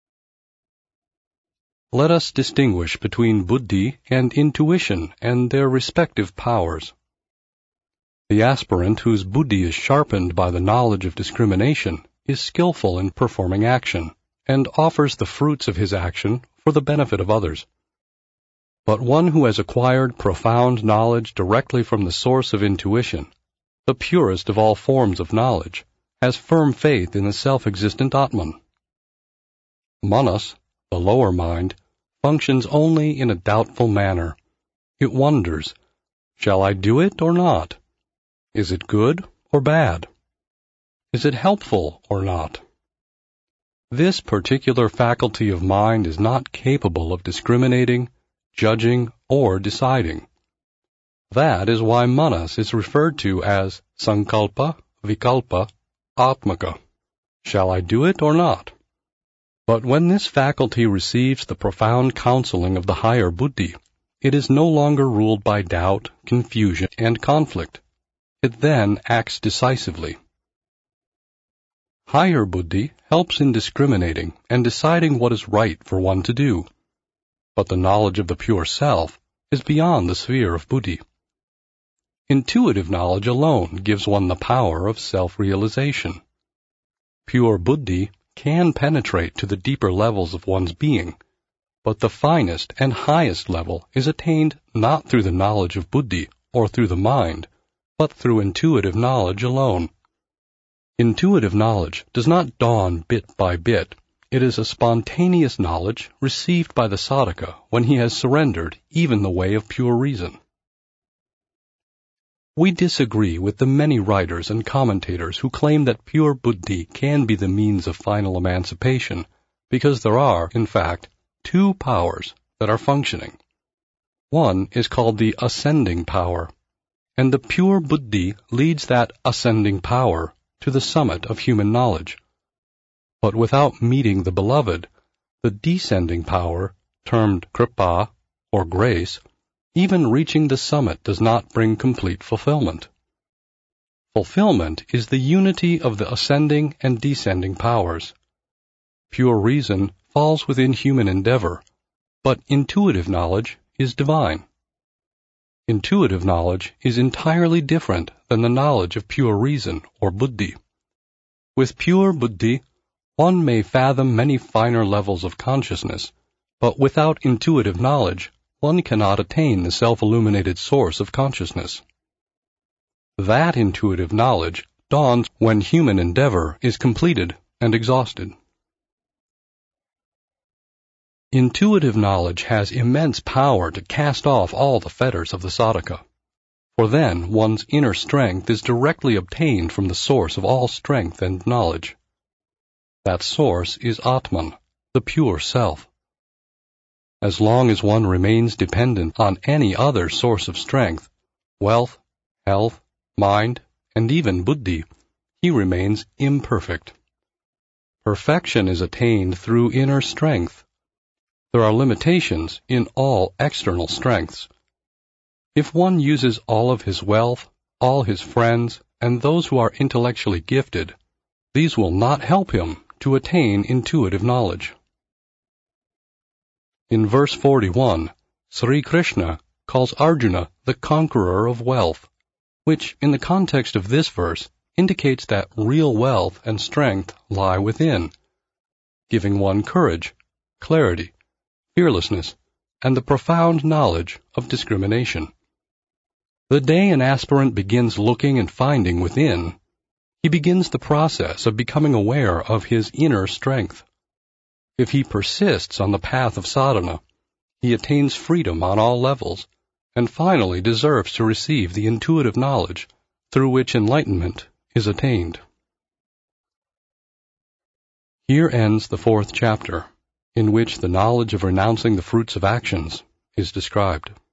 Let us distinguish between buddhi and intuition and their respective powers. The aspirant whose buddhi is sharpened by the knowledge of discrimination is skillful in performing action and offers the fruits of his action for the benefit of others. But one who has acquired profound knowledge directly from the source of intuition, the purest of all forms of knowledge, has firm faith in the self-existent Atman. Manas, the lower mind, functions only in a doubtful manner. It wonders, shall I do it or not? Is it good or bad? Is it helpful or not? This particular faculty of mind is not capable of discriminating, judging, or deciding. That is why manas is referred to as sankalpa, vikalpa, atmaka. Shall I do it or not? But when this faculty receives the profound counseling of the higher buddhi, it is no longer ruled by doubt, confusion, and conflict. It then acts decisively. Higher buddhi helps in discriminating and deciding what is right for one to do. But the knowledge of the pure self is beyond the sphere of buddhi. Intuitive knowledge alone gives one the power of self-realization. Pure buddhi can penetrate to the deeper levels of one's being, but the finest and highest level is attained not through the knowledge of buddhi or through the mind, but through intuitive knowledge alone. Intuitive knowledge does not dawn bit by bit. It is a spontaneous knowledge received by the sadhaka when he has surrendered even the way of pure reason. We disagree with the many writers and commentators who claim that pure buddhi can be the means of final emancipation, because there are, in fact, two powers that are functioning. One is called the ascending power, and the pure buddhi leads that ascending power to the summit of human knowledge. But without meeting the beloved, the descending power, termed kripa, or grace, even reaching the summit does not bring complete fulfillment. Fulfillment is the unity of the ascending and descending powers. Pure reason falls within human endeavor, but intuitive knowledge is divine. Intuitive knowledge is entirely different than the knowledge of pure reason or buddhi. With pure buddhi, one may fathom many finer levels of consciousness, but without intuitive knowledge, one cannot attain the self-illuminated source of consciousness. That intuitive knowledge dawns when human endeavor is completed and exhausted. Intuitive knowledge has immense power to cast off all the fetters of the sadhaka, for then one's inner strength is directly obtained from the source of all strength and knowledge. That source is Atman, the pure self. As long as one remains dependent on any other source of strength, wealth, health, mind, and even buddhi, he remains imperfect. Perfection is attained through inner strength. There are limitations in all external strengths. If one uses all of his wealth, all his friends, and those who are intellectually gifted, these will not help him to attain intuitive knowledge. In verse forty-one, Sri Krishna calls Arjuna the conqueror of wealth, which, in the context of this verse, indicates that real wealth and strength lie within, giving one courage, clarity, fearlessness, and the profound knowledge of discrimination. The day an aspirant begins looking and finding within, he begins the process of becoming aware of his inner strength. If he persists on the path of sadhana, he attains freedom on all levels, and finally deserves to receive the intuitive knowledge through which enlightenment is attained. Here ends the fourth chapter, in which the knowledge of renouncing the fruits of actions is described.